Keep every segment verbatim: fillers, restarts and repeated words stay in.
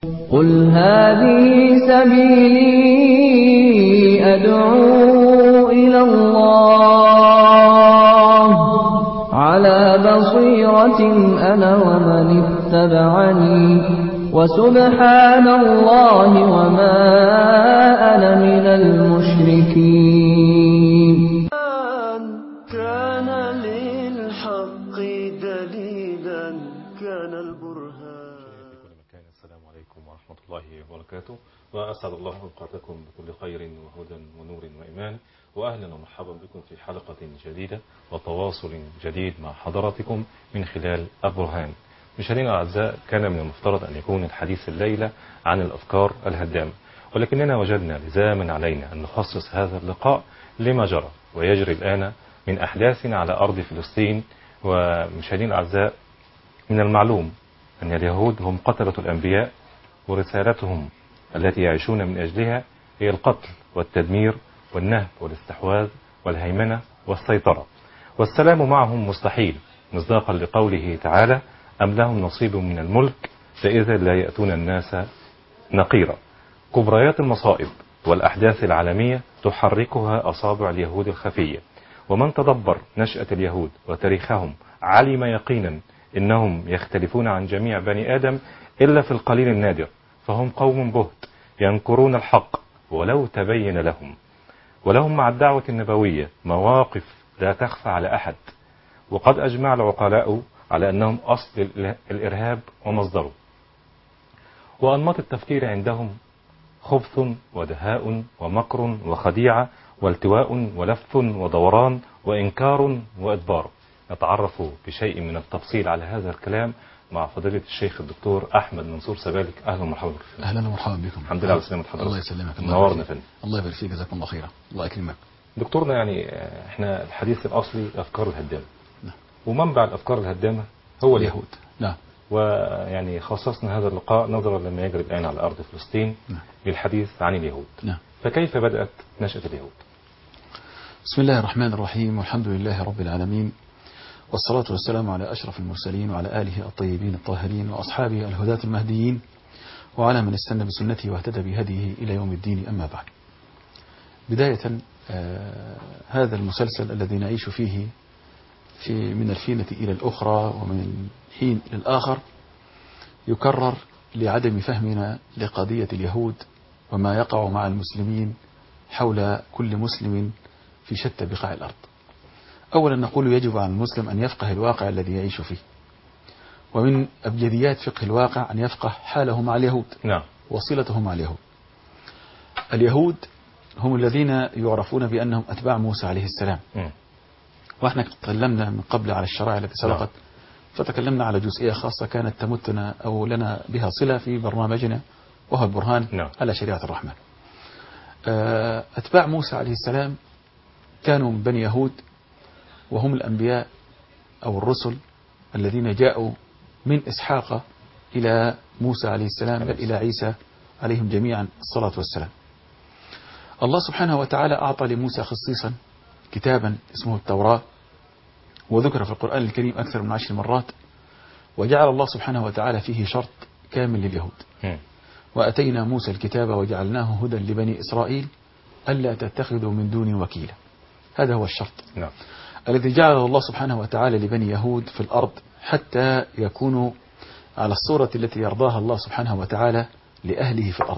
قل هذه سبيلي أدعو إلى الله على بصيرة أنا ومن اتبعني وسبحان الله وما أنا من المشركين. كان للحق دليلا كان البرهان. السلام عليكم ورحمة الله وبركاته، وأسعد الله أوقاتكم بكل خير وهدى ونور وإيمان، وأهلا ومرحبا بكم في حلقة جديدة وتواصل جديد مع حضراتكم من خلال البرهان. مشاهدينا الأعزاء، كان من المفترض أن يكون الحديث الليلة عن الأفكار الهدامة، ولكننا وجدنا لزاما علينا أن نخصص هذا اللقاء لما جرى ويجري الآن من أحداث على أرض فلسطين. ومشاهدينا الأعزاء، من المعلوم أن اليهود هم قتلة الأنبياء، ورسالتهم التي يعيشون من أجلها هي القتل والتدمير والنهب والاستحواذ والهيمنة والسيطرة، والسلام معهم مستحيل، مصداقا لقوله تعالى: أم لهم نصيب من الملك فإذا لا يأتون الناس نقيرا. كبريات المصائب والأحداث العالمية تحركها أصابع اليهود الخفية، ومن تدبر نشأة اليهود وتاريخهم علم يقينا إنهم يختلفون عن جميع بني آدم إلا في القليل النادر، فهم قوم بهت ينكرون الحق ولو تبين لهم، ولهم مع الدعوة النبوية مواقف لا تخفى على أحد، وقد أجمع العقلاء على أنهم أصل الإرهاب ومصدره. وأنماط التفكير عندهم خبث ودهاء ومكر وخديعة والتواء ولف ودوران وإنكار وإدبار. نتعرف بشيء من التفصيل على هذا الكلام مع فضيلة الشيخ الدكتور أحمد منصور سبالك. أهلا ومرحبا بك. أهلا ومرحبا بكم. الحمد لله على سلامة حضرتك. الله يسلمك. نورنا فندم. الله يبارك فيك، جزاكم الله خيرا. الله يكرمك. دكتورنا، يعني احنا الحديث الأصلي الأفكار الهدامة. نعم. ومنبع الأفكار الهدامة هو اليهود. نعم. ويعني خصصنا هذا اللقاء نظرا لما يجري الآن على أرض فلسطين نعم. للحديث عن اليهود. نعم. فكيف بدأت نشأة اليهود؟ بسم الله الرحمن الرحيم، والحمد لله رب العالمين، والصلاة والسلام على أشرف المرسلين وعلى آله الطيبين الطاهرين وأصحابه الهداة المهديين، وعلى من استنى بسنته واهتدى بهديه إلى يوم الدين. أما بعد، بداية آه هذا المسلسل الذي نعيش فيه في من الفينة إلى الأخرى ومن حين إلى الآخر يكرر لعدم فهمنا لقضية اليهود وما يقع مع المسلمين حول كل مسلم في شتى بقاع الأرض. أولا نقول يجب على المسلم أن يفقه الواقع الذي يعيش فيه، ومن أبجديات فقه الواقع أن يفقه حاله مع اليهود. نعم. وصلته مع اليهود. اليهود هم الذين يعرفون بأنهم أتباع موسى عليه السلام. م. وإحنا تكلمنا من قبل على الشرائع التي سبقت. نعم. فتكلمنا على جزئية خاصة كانت تمتنا أو لنا بها صلة في برنامجنا، وهو البرهان. نعم. على شريعة الرحمن. أتباع موسى عليه السلام كانوا من بني يهود، وهم الأنبياء أو الرسل الذين جاءوا من إسحاق إلى موسى عليه السلام، بل إلى عيسى عليهم جميعا الصلاة والسلام. الله سبحانه وتعالى أعطى لموسى خصيصا كتابا اسمه التوراة، وذكر في القرآن الكريم أكثر من عشر مرات، وجعل الله سبحانه وتعالى فيه شرط كامل لليهود. وأتينا موسى الكتاب وجعلناه هدى لبني إسرائيل ألا تتخذوا من دوني وكيلا. هذا هو الشرط. نعم. الذي جعله الله سبحانه وتعالى لبني يهود في الأرض حتى يكونوا على الصورة التي يرضاها الله سبحانه وتعالى لأهله في الأرض.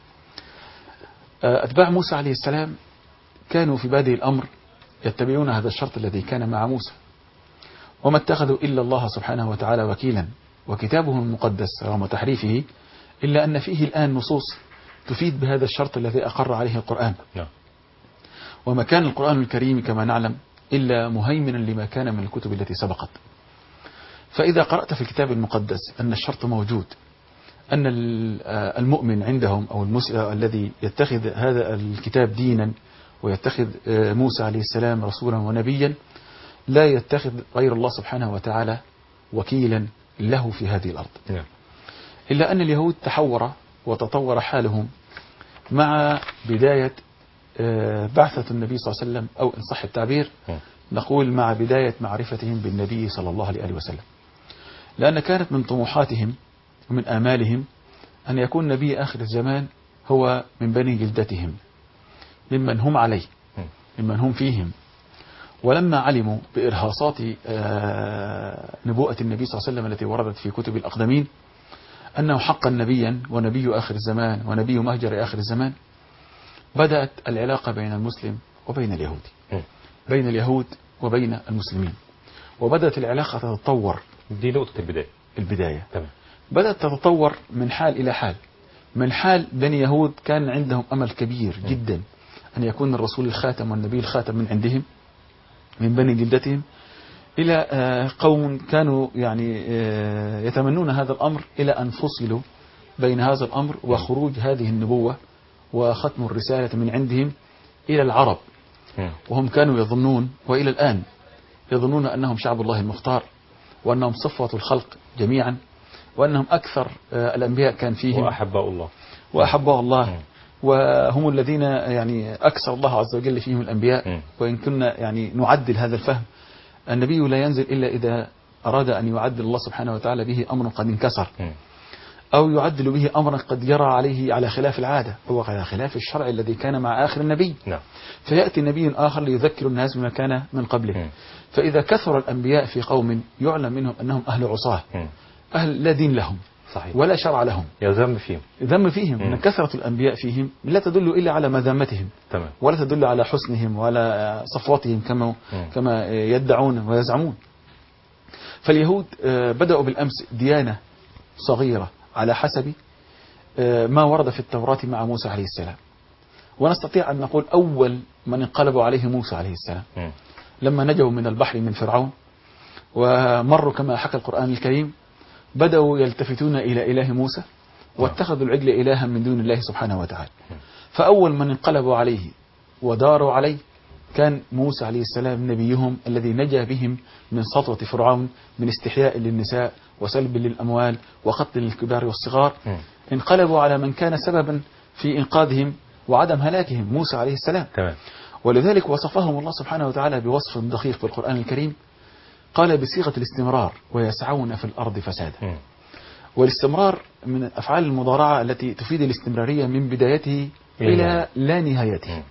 أتباع موسى عليه السلام كانوا في بادئ الأمر يتبعون هذا الشرط الذي كان مع موسى، وما اتخذوا إلا الله سبحانه وتعالى وكيلا، وكتابه المقدس رغم تحريفه إلا أن فيه الآن نصوص تفيد بهذا الشرط الذي أقر عليه القرآن. نعم. وما كان القرآن الكريم كما نعلم إلا مهيمنا لما كان من الكتب التي سبقت. فإذا قرأت في الكتاب المقدس أن الشرط موجود، أن المؤمن عندهم أو المسلم الذي يتخذ هذا الكتاب دينا ويتخذ موسى عليه السلام رسولا ونبيا لا يتخذ غير الله سبحانه وتعالى وكيلا له في هذه الأرض. إلا أن اليهود تحور وتطور حالهم مع بداية بعثة النبي صلى الله عليه وسلم، أو إن صح التعبير نقول مع بداية معرفتهم بالنبي صلى الله عليه وسلم، لأن كانت من طموحاتهم ومن آمالهم أن يكون نبي آخر الزمان هو من بني جلدتهم، ممن هم عليه، ممن هم فيهم. ولما علموا بإرهاصات نبوءة النبي صلى الله عليه وسلم التي وردت في كتب الأقدمين أنه حقا نبيا ونبي آخر الزمان ونبي مهجر آخر الزمان، بدأت العلاقة بين المسلم وبين اليهود، بين اليهود وبين المسلمين، وبدأت العلاقة تتطور. دي نقطة البداية البداية تمام. بدأت تتطور من حال إلى حال، من حال بني يهود كان عندهم أمل كبير جدا أن يكون الرسول الخاتم والنبي الخاتم من عندهم من بني جلدتهم، إلى قوم كانوا يعني يتمنون هذا الأمر، إلى أن فصلوا بين هذا الأمر وخروج هذه النبوة وختم الرسالة من عندهم إلى العرب. وهم كانوا يظنون وإلى الآن يظنون أنهم شعب الله المختار، وأنهم صفوة الخلق جميعا، وأنهم أكثر الأنبياء كان فيهم وأحباء الله وأحباء الله، وهم الذين يعني أكثر الله عز وجل فيهم الأنبياء. وإن كنا يعني نعدل هذا الفهم، النبي لا ينزل إلا إذا أراد أن يعدل الله سبحانه وتعالى به أمر قد انكسر، أو يعدل به أمرا قد يرى عليه على خلاف العادة أو على خلاف الشرع الذي كان مع آخر النبي. نعم. فيأتي نبي آخر ليذكر الناس بما كان من قبله. فإذا كثر الأنبياء في قوم يعلم منهم أنهم أهل عصاه، أهل لا دين لهم صحيح. ولا شرع لهم، يذم فيهم ذم فيهم أن كثرة الأنبياء فيهم لا تدل إلا على مذمتهم، تمام. ولا تدل على حسنهم ولا صفوتهم كما كما يدعون ويزعمون. فاليهود بدأوا بالأمس ديانة صغيرة على حسب ما ورد في التوراة مع موسى عليه السلام، ونستطيع أن نقول أول من انقلبوا عليه موسى عليه السلام م. لما نجوا من البحر من فرعون ومروا كما حكى القرآن الكريم، بدأوا يلتفتون إلى إله موسى واتخذوا العجل إلها من دون الله سبحانه وتعالى. فأول من انقلبوا عليه وداروا عليه كان موسى عليه السلام نبيهم الذي نجا بهم من سطوة فرعون، من استحياء للنساء وسلب للأموال وقتل للكبار والصغار. انقلبوا على من كان سببا في إنقاذهم وعدم هلاكهم، موسى عليه السلام. تمام. ولذلك وصفهم الله سبحانه وتعالى بوصف دقيق في القرآن الكريم، قال بصيغة الاستمرار: ويسعون في الأرض فسادا. والاستمرار من أفعال المضارعة التي تفيد الاستمرارية من بدايته إلى لا نهايته.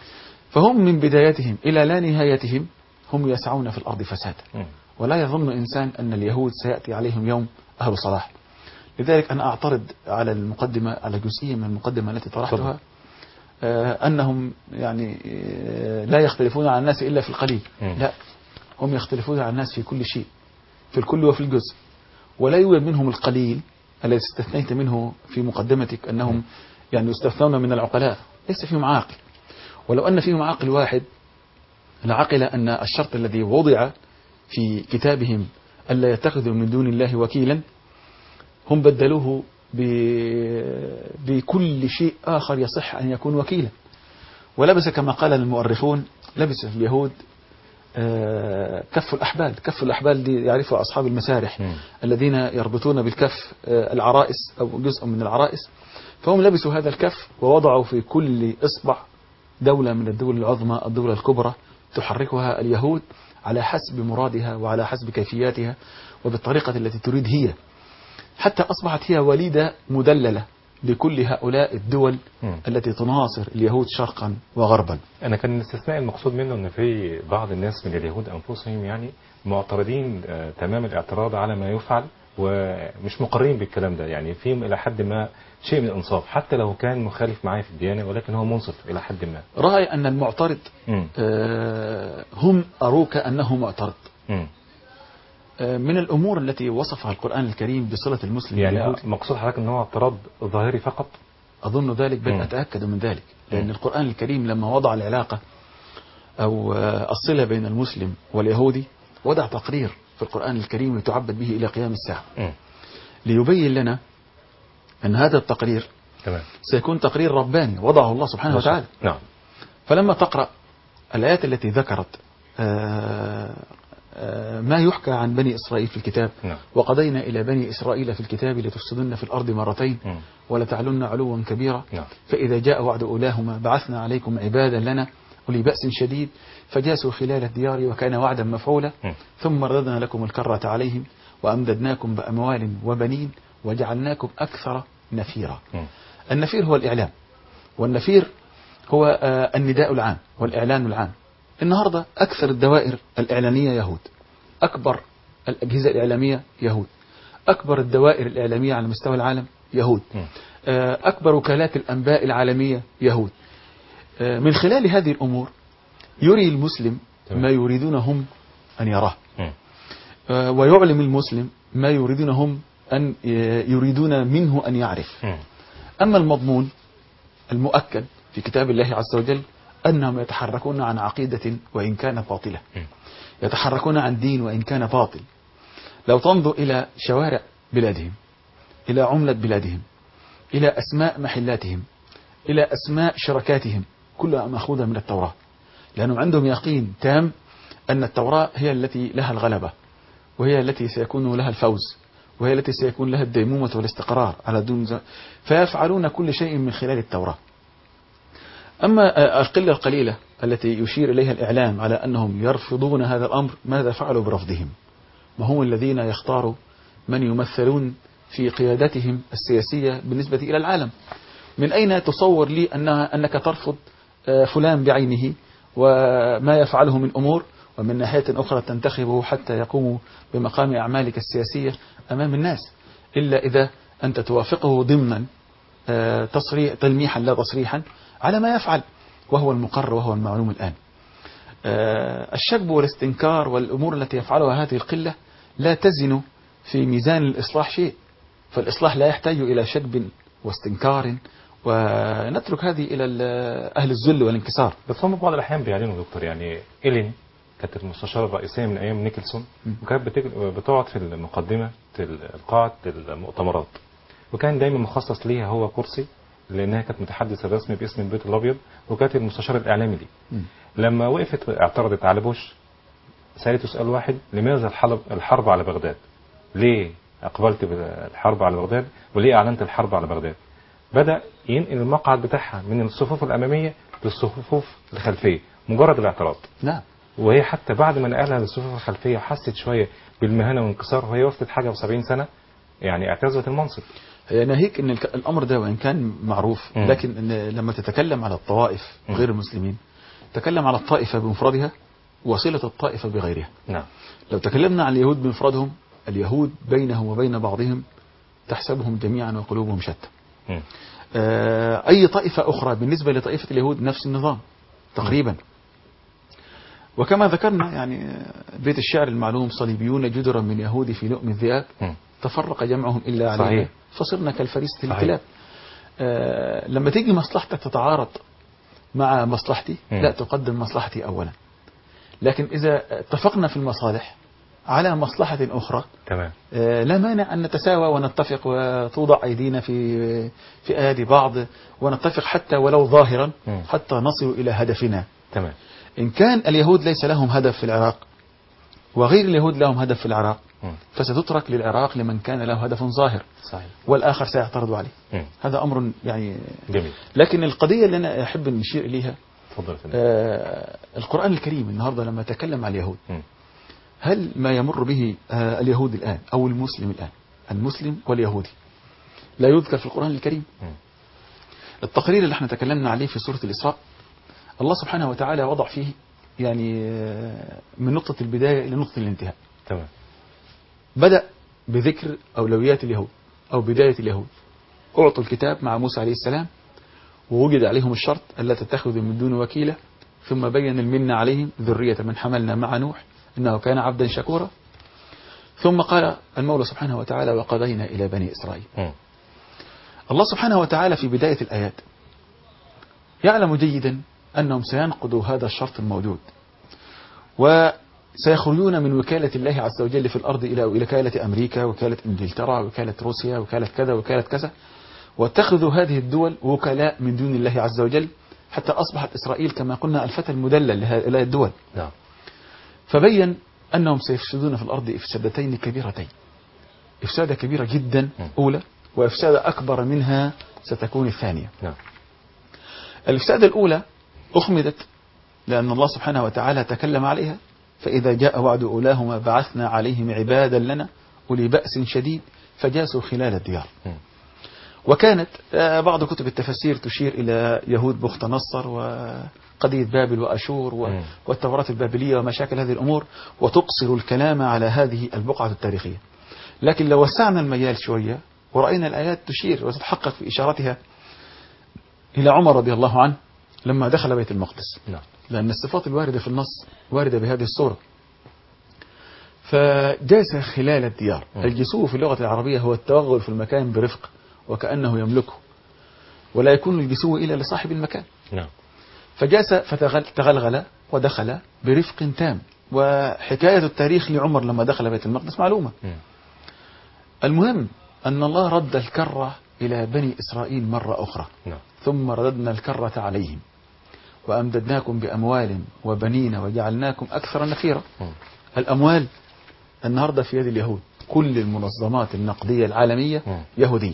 فهم من بدايتهم إلى لا نهايتهم هم يسعون في الأرض فسادا، ولا يظن إنسان أن اليهود سيأتي عليهم يوم أهل صلاح. لذلك أنا أعترض على المقدمة، على جزئية من المقدمة التي طرحتها، آه أنهم يعني آه لا يختلفون عن الناس إلا في القليل. لا، هم يختلفون عن الناس في كل شيء، في الكل وفي الجزء. ولا يوجد منهم القليل الذي استثنيت منه في مقدمتك أنهم يعني يستثنون من العقلاء، ليس فيهم عاقل. ولو أن فيهم عاقل واحد لعقل أن الشرط الذي وضع في كتابهم ألا يتخذوا من دون الله وكيلا، هم بدلوه بكل شيء آخر يصح أن يكون وكيلا. ولبس كما قال المؤرخون، لبس في اليهود كف الأحبال. كف الأحبال دي يعرفها أصحاب المسارح م. الذين يربطون بالكف العرائس أو جزء من العرائس. فهم لبسوا هذا الكف ووضعوا في كل إصبع دولة من الدول العظمى، الدولة الكبرى، تحركها اليهود على حسب مرادها وعلى حسب كيفياتها وبالطريقة التي تريد هي، حتى أصبحت هي وليدة مدللة لكل هؤلاء الدول م. التي تناصر اليهود شرقا وغربا. أنا كان الاستثناء المقصود منه أن في بعض الناس من اليهود أنفسهم يعني معترضين آه تمام الاعتراض على ما يفعل، ومش مقرين بالكلام ده، يعني فيهم إلى حد ما شيء من الإنصاف حتى لو كان مخالف معايا في الديانة، ولكن هو منصف إلى حد ما. رأي أن المعترض آه هم أروك أنه معترض. م. من الأمور التي وصفها القرآن الكريم بصلة المسلم يعني باليهود، مقصود حضرتك أنه اعتراض ظاهري فقط؟ أظن ذلك، بل أتأكد من ذلك، لأن م. القرآن الكريم لما وضع العلاقة أو الصلة بين المسلم واليهودي وضع تقرير في القرآن الكريم يتعبد به إلى قيام الساعة م. ليبين لنا أن هذا التقرير تمام. سيكون تقرير رباني وضعه الله سبحانه مصر. وتعالى. نعم. فلما تقرأ الآيات التي ذكرت آه ما يحكى عن بني إسرائيل في الكتاب، نعم. وقضينا إلى بني إسرائيل في الكتاب لتفسدن في الأرض مرتين م. ولتعلن علوا كبيرا، نعم. فإذا جاء وعد أولاهما بعثنا عليكم عبادا لنا أولي بأس شديد فجاسوا خلال الديار وكان وعدا مفعولا م. ثم رددنا لكم الكرة عليهم وأمددناكم بأموال وبنين وجعلناكم أكثر نفيرا. مم. النفير هو الإعلام، والنفير هو آه، النداء العام والإعلان العام. النهاردة أكثر الدوائر الإعلانية يهود، أكبر الأجهزة الإعلامية يهود، أكبر الدوائر الإعلامية على مستوى العالم يهود، مم. آه، أكبر وكالات الأنباء العالمية يهود. آه، من خلال هذه الأمور يري المسلم تمام. ما يريدون هم أن يراه، مم. آه، ويعلم المسلم ما يريدون هم أن آه، يريدون منه أن يعرف. مم. أما المضمون المؤكد في كتاب الله عز وجل أنهم يتحركون عن عقيدة وإن كانت باطلة، مم. يتحركون عن دين وإن كان باطل. لو تنظر إلى شوارع بلادهم، إلى عملة بلادهم، إلى أسماء محلاتهم، إلى أسماء شركاتهم، كلها مأخوذة من التوراة، لأنهم عندهم يقين تام أن التوراة هي التي لها الغلبة، وهي التي سيكون لها الفوز، وهي التي سيكون لها الديمومة والاستقرار على دون ز... فيفعلون كل شيء من خلال التوراة. أما القلة القليلة التي يشير إليها الإعلام على أنهم يرفضون هذا الأمر، ماذا فعلوا برفضهم؟ ما هم الذين يختاروا من يمثلون في قيادتهم السياسية بالنسبة إلى العالم. من أين تصور لي أنها أنك ترفض فلان بعينه وما يفعله من أمور، ومن ناحية أخرى تنتخبه حتى يقوم بمقام أعمالك السياسية أمام الناس، إلا إذا أنت توافقه ضمنا تصريح تلميحا لا تصريحا على ما يفعل، وهو المقرر وهو المعلوم الآن. الشكب والاستنكار والأمور التي يفعلها هذه القلة لا تزن في ميزان الإصلاح شيء، فالإصلاح لا يحتاج إلى شكب واستنكار، ونترك هذه إلى أهل الذل والانكسار. بس هم بعض الأحيان بيعلنوا دكتور، يعني إيلين كانت المستشارة الرئيسية من أيام نيكلسون، وكانت بتقعد في المقدمة القاعة المؤتمرات، وكان دايما مخصص ليها هو كرسي، لأنها كانت متحدثة رسمي باسم البيت الأبيض، وكانت المستشار الإعلامي دي. لما وقفت اعترضت على بوش، سألته سؤال واحد: لماذا الحرب الحرب على بغداد؟ ليه أقبلت بالحرب على بغداد؟ وليه أعلنت الحرب على بغداد؟ بدأ ينقل المقعد بتاعها من الصفوف الأمامية للصفوف الخلفية، مجرد الاعتراض. نعم. وهي حتى بعد ما نقلها للصفوف الخلفية حست شوية بالمهانة والانكسار، وهي وصلت حاجة وسبعين سنة يعني اعتزلت المنصب. هي ناهيك ان الامر ده وان كان معروف، م. لكن إن لما تتكلم على الطوائف غير المسلمين تكلم على الطائفة بمفردها وصلة الطائفة بغيرها. نعم. لو تكلمنا عن اليهود بمفردهم، اليهود بينهم وبين بعضهم تحسبهم جميعا وقلوبهم شتى. م. آه أي طائفة أخرى بالنسبة لطائفة اليهود نفس النظام تقريبا. وكما ذكرنا يعني بيت الشعر المعلوم: صليبيون جدرا من يهود في لؤم الذئاب، م. تفرق جمعهم إلا علينا، صحيح. فصرنا كالفريسة الكلاب. آه لما تيجي مصلحتك تتعارض مع مصلحتي، م. لا تقدم مصلحتي أولا. لكن إذا اتفقنا في المصالح على مصلحة أخرى، تمام، آه لا مانع أن نتساوى ونتفق وتوضع أيدينا في في أيدي بعض ونتفق حتى ولو ظاهرا، م. حتى نصل إلى هدفنا. تمام. إن كان اليهود ليس لهم هدف في العراق وغير اليهود لهم هدف في العراق، م. فستترك للعراق لمن كان له هدف ظاهر، صحيح، والآخر سيعترض عليه. م. هذا أمر يعني جميل. لكن القضية اللي أنا أحب أن نشير إليها، تفضل يا فندم. آه القرآن الكريم النهاردة لما تكلم عن اليهود، م. هل ما يمر به آه اليهود الآن أو المسلم الآن، المسلم واليهودي، لا يذكر في القرآن الكريم؟ م. التقرير اللي احنا تكلمنا عليه في سورة الإسراء، الله سبحانه وتعالى وضع فيه يعني من نقطة البداية إلى نقطة الانتهاء. تمام. بدأ بذكر أولويات اليهود أو بداية اليهود. أعطوا الكتاب مع موسى عليه السلام، ووجد عليهم الشرط ألا تتخذوا من دون وكيلا، ثم بين المنة عليهم: ذرية من حملنا مع نوح إنه كان عبدا شكورا. ثم قال المولى سبحانه وتعالى: وقضينا إلى بني إسرائيل. م. الله سبحانه وتعالى في بداية الآيات يعلم جيدا أنهم سينقضوا هذا الشرط الموجود، وسيخرجون من وكالة الله عز وجل في الأرض إلى وكالة أمريكا، وكالة إنجلترا، وكالة روسيا، وكالة كذا وكالة كذا، واتخذوا هذه الدول وكلاء من دون الله عز وجل، حتى أصبحت إسرائيل كما قلنا الفتى المدلل لهذه الدول. نعم. فبين أنهم سيفسدون في الأرض إفسادتين كبيرتين، إفسادة كبيرة جدا أولى، وإفسادة أكبر منها ستكون الثانية. نعم. الإفسادة الأولى أخمدت لأن الله سبحانه وتعالى تكلم عليها: فإذا جاء وعد أولاهما بعثنا عليهم عبادا لنا أولي بأس شديد فجاسوا خلال الديار. م. وكانت بعض كتب التفسير تشير إلى يهود بخت نصر وقضية بابل وأشور والتوراة البابلية ومشاكل هذه الأمور، وتقصر الكلام على هذه البقعة التاريخية. لكن لو وسعنا المجال شوية ورأينا الآيات تشير وتتحقق في إشارتها إلى عمر رضي الله عنه لما دخل بيت المقدس، لأن الصفات الواردة في النص واردة بهذه الصورة. فجاس خلال الديار. الجسو في اللغة العربية هو التوغل في المكان برفق وكأنه يملكه، ولا يكون الجسو إلا لصاحب المكان. نعم. فجاس فتغلغل ودخل برفق تام. وحكاية التاريخ لعمر لما دخل بيت المقدس معلومة. م. المهم أن الله رد الكرة إلى بني إسرائيل مرة أخرى. نعم. ثم رددنا الكرة عليهم وأمددناكم بأموال وبنين وجعلناكم أكثر نفيرا. م. الأموال النهاردة في يد اليهود، كل المنظمات النقدية العالمية م. يهودية.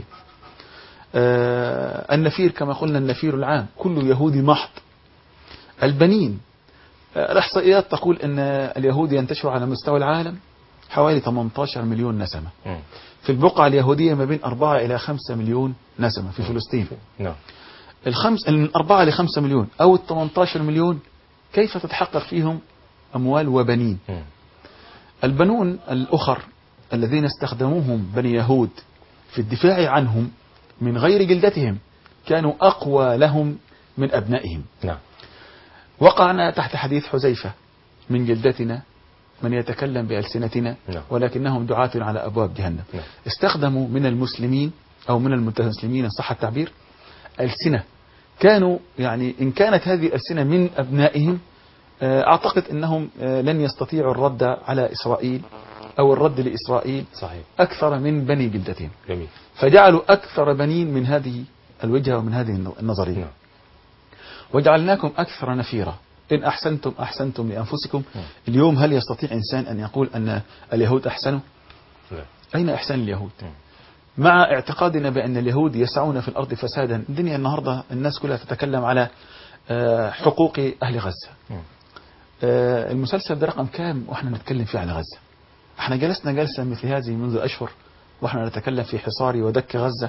آه النفير كما قلنا النفير العام كله يهودي محض. البنين آه الإحصائيات تقول أن اليهود ينتشر على مستوى العالم حوالي ثمانية عشر مليون نسمة. م. في البقعة اليهودية ما بين أربعة إلى خمسة مليون نسمة في فلسطين. نعم. الخمس من أربعة إلى خمسة مليون أو ثمانية عشر مليون كيف تتحقق فيهم أموال وبنين؟ م. البنون الأخر الذين استخدموهم بني يهود في الدفاع عنهم من غير جلدتهم كانوا أقوى لهم من أبنائهم. نعم. وقعنا تحت حديث حذيفة من جلدتنا من يتكلم بألسنتنا نعم. ولكنهم دعاة على أبواب جهنم. نعم. استخدموا من المسلمين أو من المتمسلمين صح التعبير ألسنة كانوا يعني إن كانت هذه الألسنة من أبنائهم أعتقد أنهم لن يستطيعوا الرد على إسرائيل أو الرد لإسرائيل صحيح. أكثر من بني جلدتهم. جميل. فجعلوا أكثر بنين من هذه الوجهة ومن هذه النظرية. نعم. وجعلناكم أكثر نفيرا إن أحسنتم أحسنتم لأنفسكم. نعم. اليوم هل يستطيع إنسان أن يقول أن اليهود أحسنوا؟ لا. أين أحسن اليهود؟ نعم. مع اعتقادنا بأن اليهود يسعون في الأرض فسادا. الدنيا النهاردة الناس كلها تتكلم على حقوق أهل غزة. نعم. المسلسل ده رقم كام واحنا نتكلم فيه على غزة؟ احنا جلسنا جلسة مثل هذه منذ أشهر واحنا نتكلم في حصار ودك غزة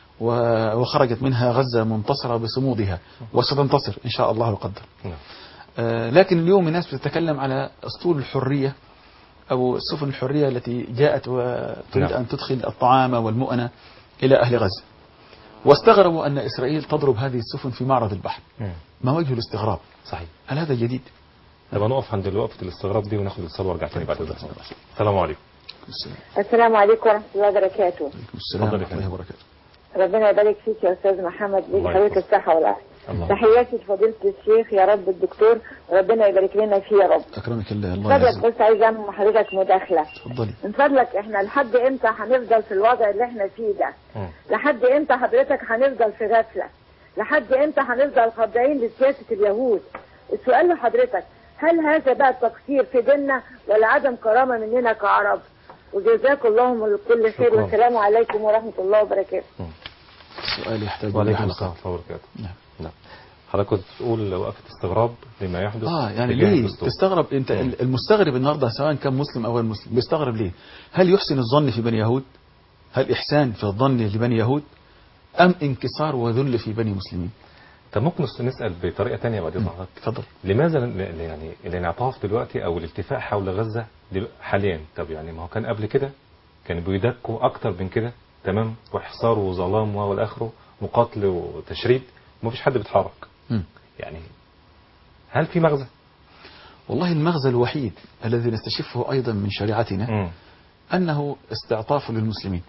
وخرجت منها غزة منتصرة بصمودها وستنتصر إن شاء الله وقدر. لكن اليوم الناس بتتكلم على أسطول الحرية أو سفن الحرية التي جاءت وتريد أن تدخل الطعام والمؤنة إلى أهل غزة، واستغربوا أن إسرائيل تضرب هذه السفن في معرض البحر. ما وجه الاستغراب؟ صحيح. هل هذا جديد؟ طب نقف عند وقفة الاستغراب دي وناخد الاتصال وارجع تاني بعد ذلك. السلام عليكم. السلام عليكم ورحمة الله وبركاته. وعليكم السلام ورحمة الله وبركاته. ربنا يبارك فيك يا أستاذ محمد، بيجي حضرتك الصحة والعافية. تحياتي لفضيلة الشيخ يا رب الدكتور، وربنا يبارك لنا فيه يا رب. أكرمك الله. الله يعزك. بس عايز أعمل مع حضرتك مداخلة. اتفضلي. من فضلك احنا لحد امتى هنفضل في الوضع اللي احنا فيه ده؟ لحد امتى حضرتك هنفضل في غفلة؟ لحد امتى هنفضل خاضعين لسياسة اليهود؟ السؤال لحضرتك، هل هذا بقى التقصير في ديننا ولا عدم كرامة مننا كعرب؟ وجزاكم الله كل خير والسلام عليكم ورحمة الله وبركاته. السؤال يحتاج إلى حلقة. نعم. نعم. حضرتك كنت تقول وقفة استغراب لما يحدث. اه يعني ليه تستغرب انت؟ مم. المستغرب النهارده سواء كان مسلم او غير مسلم بيستغرب ليه؟ هل يحسن الظن في بني يهود؟ هل إحسان في الظن لبني يهود؟ أم انكسار وذل في بني مسلمين؟ طب ممكن نسأل بطريقة تانية بعد إذنك. اتفضل. لماذا يعني الانعطاف دلوقتي أو الالتفاع حول غزة حاليا؟ طب يعني ما هو كان قبل كده كانوا بيدكوا أكتر من كده، تمام، وحصار وظلام والآخره وقتل وتشريد وما فيش حد بيتحرك. م. يعني هل في مغزى؟ والله المغزى الوحيد الذي نستشفه أيضا من شريعتنا م. أنه استعطاف للمسلمين.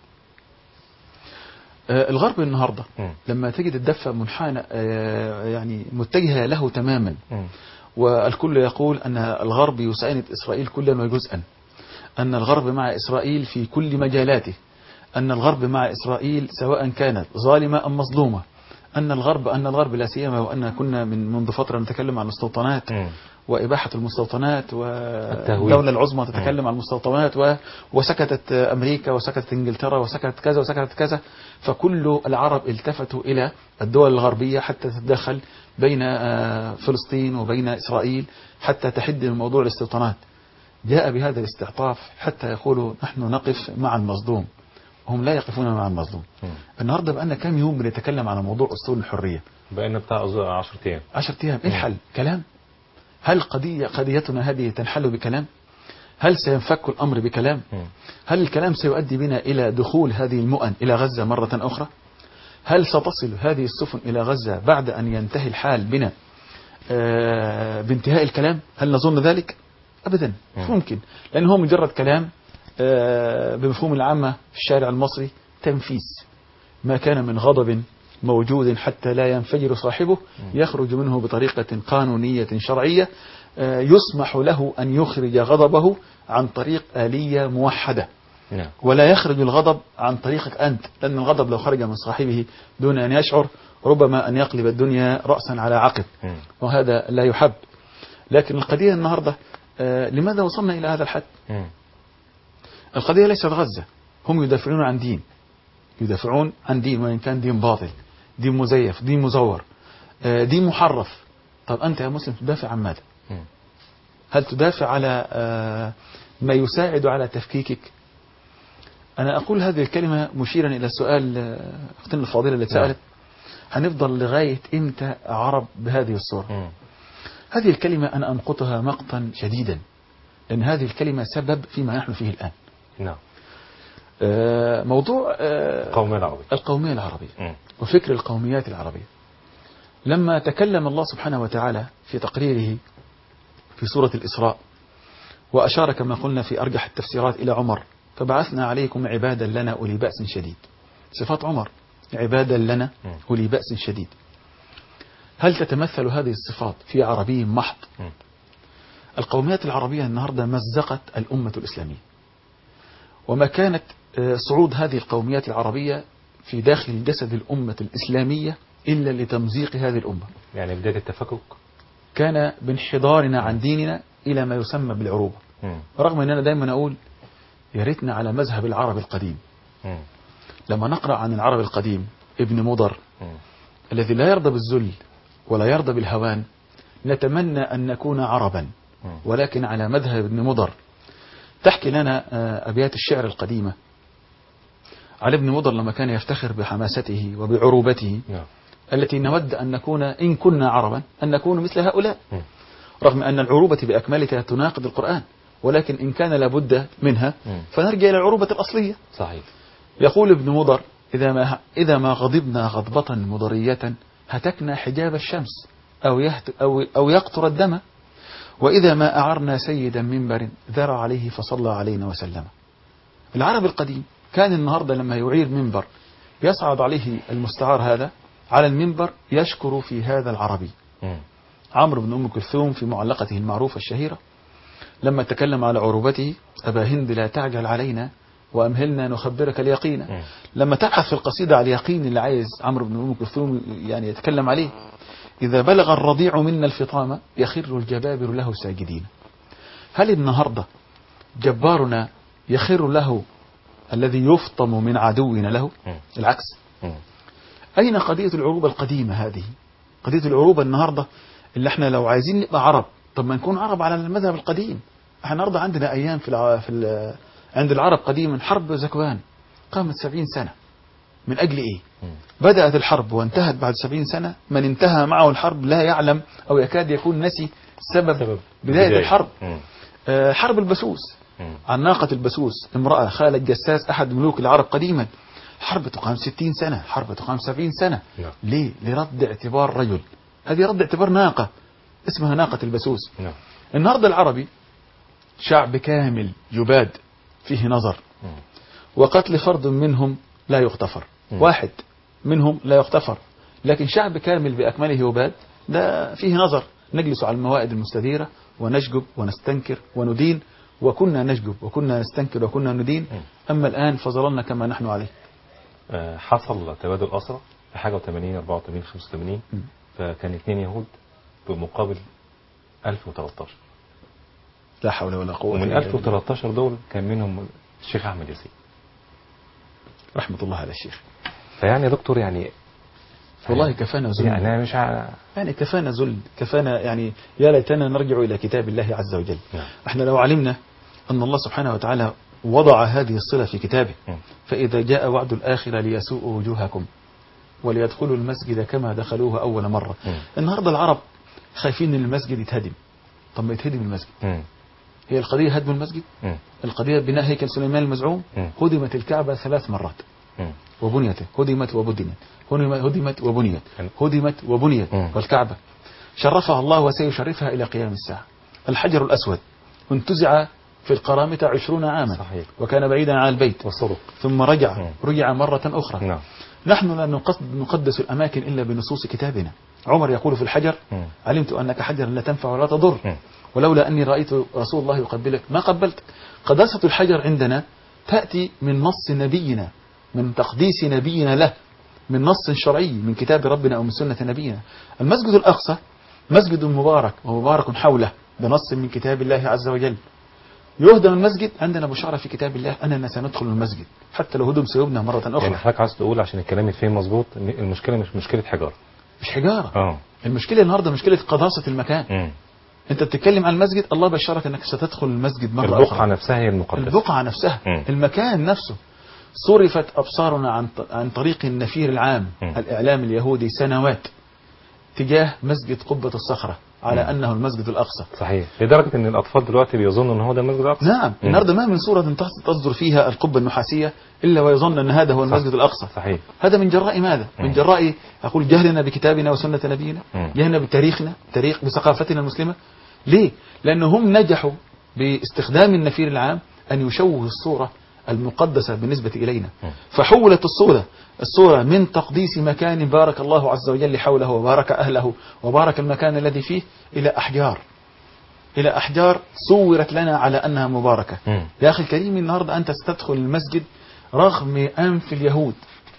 الغرب النهاردة م. لما تجد الدفة منحنى يعني متجهة له تماما م. والكل يقول أن الغرب يساند إسرائيل كلا وجزءا، أن الغرب مع إسرائيل في كل مجالاته، أن الغرب مع إسرائيل سواء كانت ظالمة أم مظلومة، أن الغرب أن الغرب لا سيما وأن كنا من منذ فترة نتكلم عن المستوطنات م. وإباحة المستوطنات، والدولة العظمى تتكلم عن المستوطنات، وسكتت أمريكا وسكتت إنجلترا وسكتت كذا وسكتت كذا، فكل العرب التفتوا إلى الدول الغربية حتى تتدخل بين فلسطين وبين إسرائيل حتى تحد من موضوع الاستوطنات. جاء بهذا الاستعطاف حتى يقولوا نحن نقف مع المظلوم، هم لا يقفون مع المظلوم. مم. النهاردة بقى لنا كام يوم بنتكلم على موضوع أسطول الحرية، بقينا بتاع عشرة أيام. عشرة أيام. إيه الحل؟ كلام؟ هل قضية قضيتنا هذه تنحل بكلام؟ هل سينفك الأمر بكلام؟ مم. هل الكلام سيؤدي بنا إلى دخول هذه المؤن إلى غزة مرة أخرى؟ هل ستصل هذه السفن إلى غزة بعد أن ينتهي الحال بنا آه بانتهاء الكلام؟ هل نظن ذلك؟ أبدا مش ممكن، لأن هو مجرد كلام آه بمفهوم العامة في الشارع المصري، تنفيس ما كان من غضب موجود حتى لا ينفجر صاحبه، يخرج منه بطريقة قانونية شرعية آه يسمح له أن يخرج غضبه عن طريق آلية موحدة، ولا يخرج الغضب عن طريقك أنت، لأن الغضب لو خرج من صاحبه دون أن يشعر ربما أن يقلب الدنيا رأسا على عقب، وهذا لا يحب. لكن القضية النهاردة آه لماذا وصلنا إلى هذا الحد؟ القضية ليست غزة، هم يدافعون عن دين، يدافعون عن دين، وإن كان دين باطل، دين مزيف، دين مزور، آه دين محرف. طب أنت يا مسلم تدافع عن ماذا؟ هل تدافع على آه ما يساعد على تفكيكك؟ أنا أقول هذه الكلمة مشيرا إلى سؤال أختنا الفاضلة اللي سألت هنفضل لغاية إمتى عرب بهذه الصورة؟ م. هذه الكلمة أنا أمقتها مقتا شديدا، لأن هذه الكلمة سبب فيما نحن فيه الآن. نعم. آه موضوع آه القومية العربية القومية العربية م. وفكر القوميات العربية. لما تكلم الله سبحانه وتعالى في تقريره في سورة الإسراء وأشار كما قلنا في أرجح التفسيرات إلى عمر، فبعثنا عليكم عبادا لنا أولي بأس شديد. صفات عمر عبادا لنا أولي بأس شديد. هل تتمثل هذه الصفات في عربي محض؟ القوميات العربية النهاردة مزقت الأمة الإسلامية، وما كانت صعود هذه القوميات العربية في داخل جسد الأمة الإسلامية إلا لتمزيق هذه الأمة. يعني بداية التفكك كان بانحدارنا عن ديننا إلى ما يسمى بالعروبة، رغم أننا دائما أقول يا ريتنا على مذهب العرب القديم. م. لما نقرأ عن العرب القديم ابن مضر م. الذي لا يرضى بالذل ولا يرضى بالهوان، نتمنى أن نكون عربا م. ولكن على مذهب ابن مضر. تحكي لنا أبيات الشعر القديمة على ابن مضر لما كان يفتخر بحماسته وبعروبته م. التي نود أن نكون إن كنا عربا أن نكون مثل هؤلاء، م. رغم أن العروبة بأكملها تناقض القرآن، ولكن إن كان لابد منها فنرجع إلى العروبة الأصلية. صحيح. يقول ابن مضر إذا ما, إذا ما غضبنا غضبة مضرية هتكنا حجاب الشمس أو, يهت أو, أو يقطر الدم، وإذا ما أعرنا سيدا منبر ذرى عليه فصلى علينا وسلم. العرب القديم كان النهاردة لما يعير منبر يصعد عليه المستعار هذا على المنبر يشكر في هذا العربي. م. عمرو بن أم كلثوم في معلقته المعروفة الشهيرة لما تكلم على عروبته أبا هند لا تعجل علينا وأمهلنا نخبرك اليقين. م. لما تبحث في القصيدة على اليقين اللي عايز عمرو بن أم كلثوم يعني يتكلم عليه، إذا بلغ الرضيع منا الفطام يخر الجبابر له ساجدين. هل النهاردة جبارنا يخر له الذي يفطم من عدونا له؟ م. العكس. م. أين قضية العروبة القديمة هذه؟ قضية العروبة النهاردة اللي احنا لو عايزين نبقى عرب، طب ما نكون عرب على المذهب القديم. احنا النهارده عندنا ايام في الع... في ال... عند العرب قديما حرب زكوان قامت سبعين سنة. من اجل ايه؟ م. بدأت الحرب وانتهت بعد سبعين سنة. من انتهى معه الحرب لا يعلم او يكاد يكون نسي سبب, سبب بداية, بداية الحرب. آه حرب البسوس. م. عن ناقة البسوس امرأة خالد جساس احد ملوك العرب قديما. حرب تقام ستين سنة، حرب تقام سبعين سنة. م. ليه؟ لرد اعتبار رجل. هذه رد اعتبار ناقة اسمها ناقة البسوس. م. النهاردة العربي شعب كامل يباد فيه نظر، م. وقتل فرد منهم لا يغتفر. م. واحد منهم لا يغتفر، لكن شعب كامل بأكمله يباد ده فيه نظر. نجلس على الموائد المستديرة ونشجب ونستنكر وندين، وكنا نشجب وكنا نستنكر وكنا ندين. م. أما الآن فظللنا كما نحن عليه. أه حصل تبادل أسرى في حاجة وثمانين أربعة وثمانين خمسة وثمانين، فكان اثنين يهود بمقابل ألف وثلاثة عشر. لا حول ولا قوة. ومن ألف وثلاثة عشر دول كان منهم الشيخ أحمد ياسين رحمة الله على الشيخ. فيعني يا دكتور يعني والله كفانا ذل، يعني مش ع... يعني كفانا ذل، كفانا يعني يا ليتنا نرجع إلى كتاب الله عز وجل. نعم. احنا لو علمنا أن الله سبحانه وتعالى وضع هذه الصلة في كتابه. فإذا جاء وعد الآخرة ليسوءوا وجوهكم وليدخلوا المسجد كما دخلوه أول مرة. النهاردة العرب خايفين أن المسجد يتهدم. طب ما يتهدم المسجد؟ هي القضية هدم المسجد؟ القضية بناء هيكل سليمان المزعوم؟ هدمت الكعبة ثلاث مرات وبنيت، هدمت وبدنت، هدمت وبنيت، هدمت وبنيت، والكعبة شرفها الله وسيشرفها إلى قيام الساعة. الحجر الأسود انتزع في القرامطة عشرون عاما، صحيح. وكان بعيدا عن البيت وصدق. ثم رجع م. رجع مرة أخرى. نعم. نحن لا نقدس الأماكن إلا بنصوص كتابنا. عمر يقول في الحجر: م. علمت أنك حجر لا تنفع ولا تضر، م. ولولا أني رأيت رسول الله يقبلك ما قبلت. قداسة الحجر عندنا تأتي من نص نبينا، من تقديس نبينا له، من نص شرعي من كتاب ربنا أو من سنة نبينا. المسجد الأقصى مسجد مبارك ومبارك حوله بنص من كتاب الله عز وجل. يهدم المسجد، عندنا بشارة في كتاب الله أننا سندخل المسجد حتى لو هدم سيبنى مرة أخرى. يعني حضرتك عايز تقول عشان الكلام يتفهم مظبوط إن المشكلة مش مشكلة حجارة، مش حجارة. اه المشكلة النهاردة مشكلة قداسة المكان. م. أنت بتتكلم عن المسجد، الله بشرك أنك ستدخل المسجد مرة البقعة أخرى. نفسها هي المقدسة، البقعة نفسها، م. المكان نفسه. صرفت أبصارنا عن عن طريق النفير العام، م. الإعلام اليهودي سنوات تجاه مسجد قبة الصخرة على م. أنه المسجد الأقصى. صحيح، لدرجة أن الأطفال دلوقتي بيظنوا أن هو ده المسجد الأقصى. نعم، النهارده ما من صورة تصدر فيها القبة النحاسية إلا ويظن أن هذا هو المسجد الأقصى. صحيح. هذا من جراء ماذا؟ م. من جراء أقول جهلنا بكتابنا وسنة نبينا، م. جهلنا بتاريخنا، تاريخ بثقافتنا المسلمة. ليه؟ لأنهم نجحوا باستخدام النفير العام أن يشوه الصورة المقدسة بالنسبة إلينا. م. فحولت الصورة الصورة من تقديس مكان بارك الله عز وجل حوله وبارك أهله وبارك المكان الذي فيه إلى أحجار، إلى أحجار صورت لنا على أنها مباركة. م. يا أخي الكريم، النهاردة أنت ستدخل المسجد رغم أنف اليهود،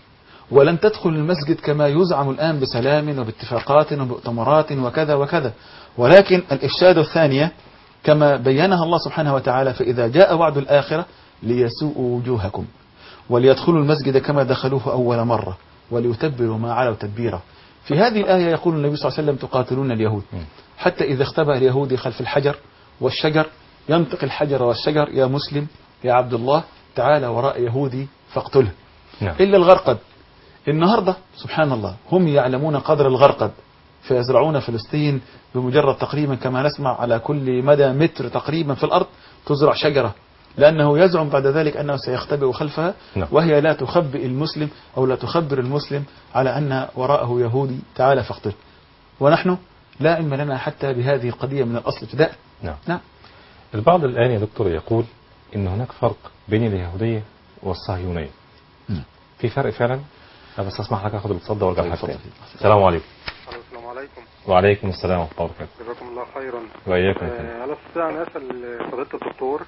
ولن تدخل المسجد كما يزعم الآن بسلام وباتفاقات ومؤتمرات وكذا وكذا، ولكن الإفساد الثانية كما بينها الله سبحانه وتعالى: فإذا جاء وعد الآخرة ليسوءوا وجوهكم وليدخلوا المسجد كما دخلوه أول مرة وليتبروا ما علوا تدبيرا. في هذه الآية يقول النبي صلى الله عليه وسلم: تقاتلون اليهود حتى إذا اختبأ اليهودي خلف الحجر والشجر ينطق الحجر والشجر: يا مسلم يا عبد الله تعال وراء يهودي فاقتله. نعم. إلا الغرقد النهاردة سبحان الله هم يعلمون قدر الغرقد، فيزرعون فلسطين بمجرد تقريبا كما نسمع على كل مدى متر تقريبا في الأرض تزرع شجرة، لأنه يزعم بعد ذلك أنه سيختبئ خلفها. نعم. وهي لا تخبئ المسلم أو لا تخبر المسلم على أن وراءه يهودي تعالى فاقتله. ونحن لا علم لنا حتى بهذه القضية من الأصل ابتداء. نعم. نعم. البعض الآن يا دكتور يقول إن هناك فرق بين اليهودية والصهيونية. نعم. في فرق فعلا؟ أنا بس أسمح لك أخذ الاتصال وارجع لحضرتك تاني. السلام عليكم. السلام عليكم. وعليكم السلام ورحمة الله وبركاته. جزاكم الله خيرا. وإياكم. آه أنا أستطيع أن أسأل فضيلة الدكتور؟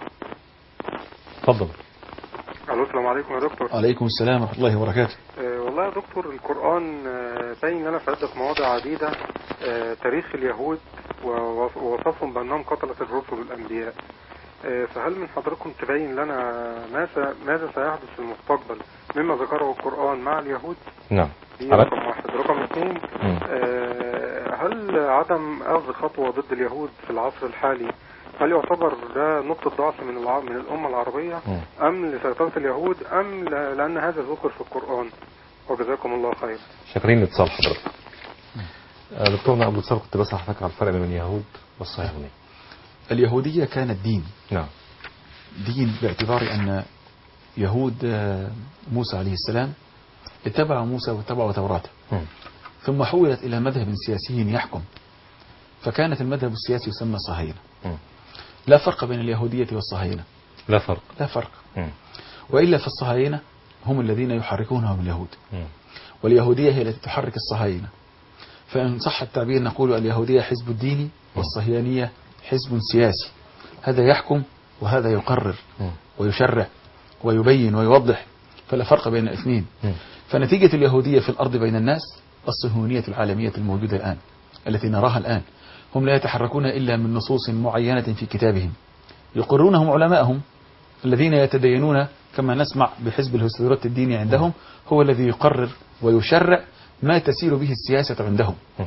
تفضل. ألو السلام عليكم يا دكتور. وعليكم السلام ورحمة الله وبركاته. آه والله يا دكتور القرآن آه بين لنا في عدة مواضع عديدة آه تاريخ اليهود ووصفهم بأنهم قتلة الرسل والأنبياء. آه فهل من حضراتكم تبين لنا ماذا ماذا سيحدث في المستقبل مما ذكره القرآن مع اليهود؟ نعم. دي رقم واحد. رقم اثنين، آه هل عدم أخذ خطوة ضد اليهود في العصر الحالي هل يعتبر ده نقطة ضعف من الع... من الأمة العربية م. أم لسيطرة اليهود أم ل... لأن هذا ذكر في القرآن؟ وجزاكم الله خير. شاكرين لاتصال حضرتك. دكتورنا قبل الاتصال كنت بس هحكي على الفرق بين اليهود والصهيونية. اليهودية كانت دين. نعم. دين باعتبار أن يهود موسى عليه السلام اتبعوا موسى واتبعوا توراته، ثم حولت إلى مذهب سياسي يحكم، فكانت المذهب السياسي يسمى صهاينة. لا فرق بين اليهودية والصهاينة. لا فرق. لا فرق. م. وإلا فالصهاينة هم الذين يحركونهم اليهود، م. واليهودية هي التي تحرك الصهاينة. فإن صح التعبير نقول اليهودية حزب الديني والصهيونية حزب سياسي، هذا يحكم وهذا يقرر م. ويشرع ويبين ويوضح، فلا فرق بين الاثنين. م. فنتيجة اليهودية في الأرض بين الناس الصهيونية العالمية الموجودة الآن التي نراها الآن. هم لا يتحركون إلا من نصوص معينة في كتابهم يقرونهم علماءهم الذين يتدينون كما نسمع بحزب الهستيرات الديني عندهم، هو الذي يقرر ويشرع ما تسير به السياسة عندهم.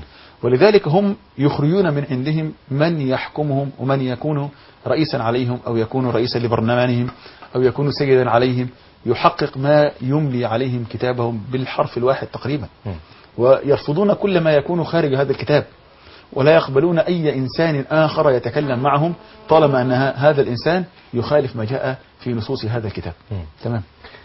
ولذلك هم يخرجون من عندهم من يحكمهم ومن يكون رئيسا عليهم أو يكون رئيسا لبرلمانهم أو يكون سيدا عليهم، يحقق ما يملي عليهم كتابهم بالحرف الواحد تقريبا، ويرفضون كل ما يكون خارج هذا الكتاب، ولا يقبلون أي إنسان آخر يتكلم معهم طالما أن هذا الإنسان يخالف ما جاء في نصوص هذا الكتاب. مم. تمام.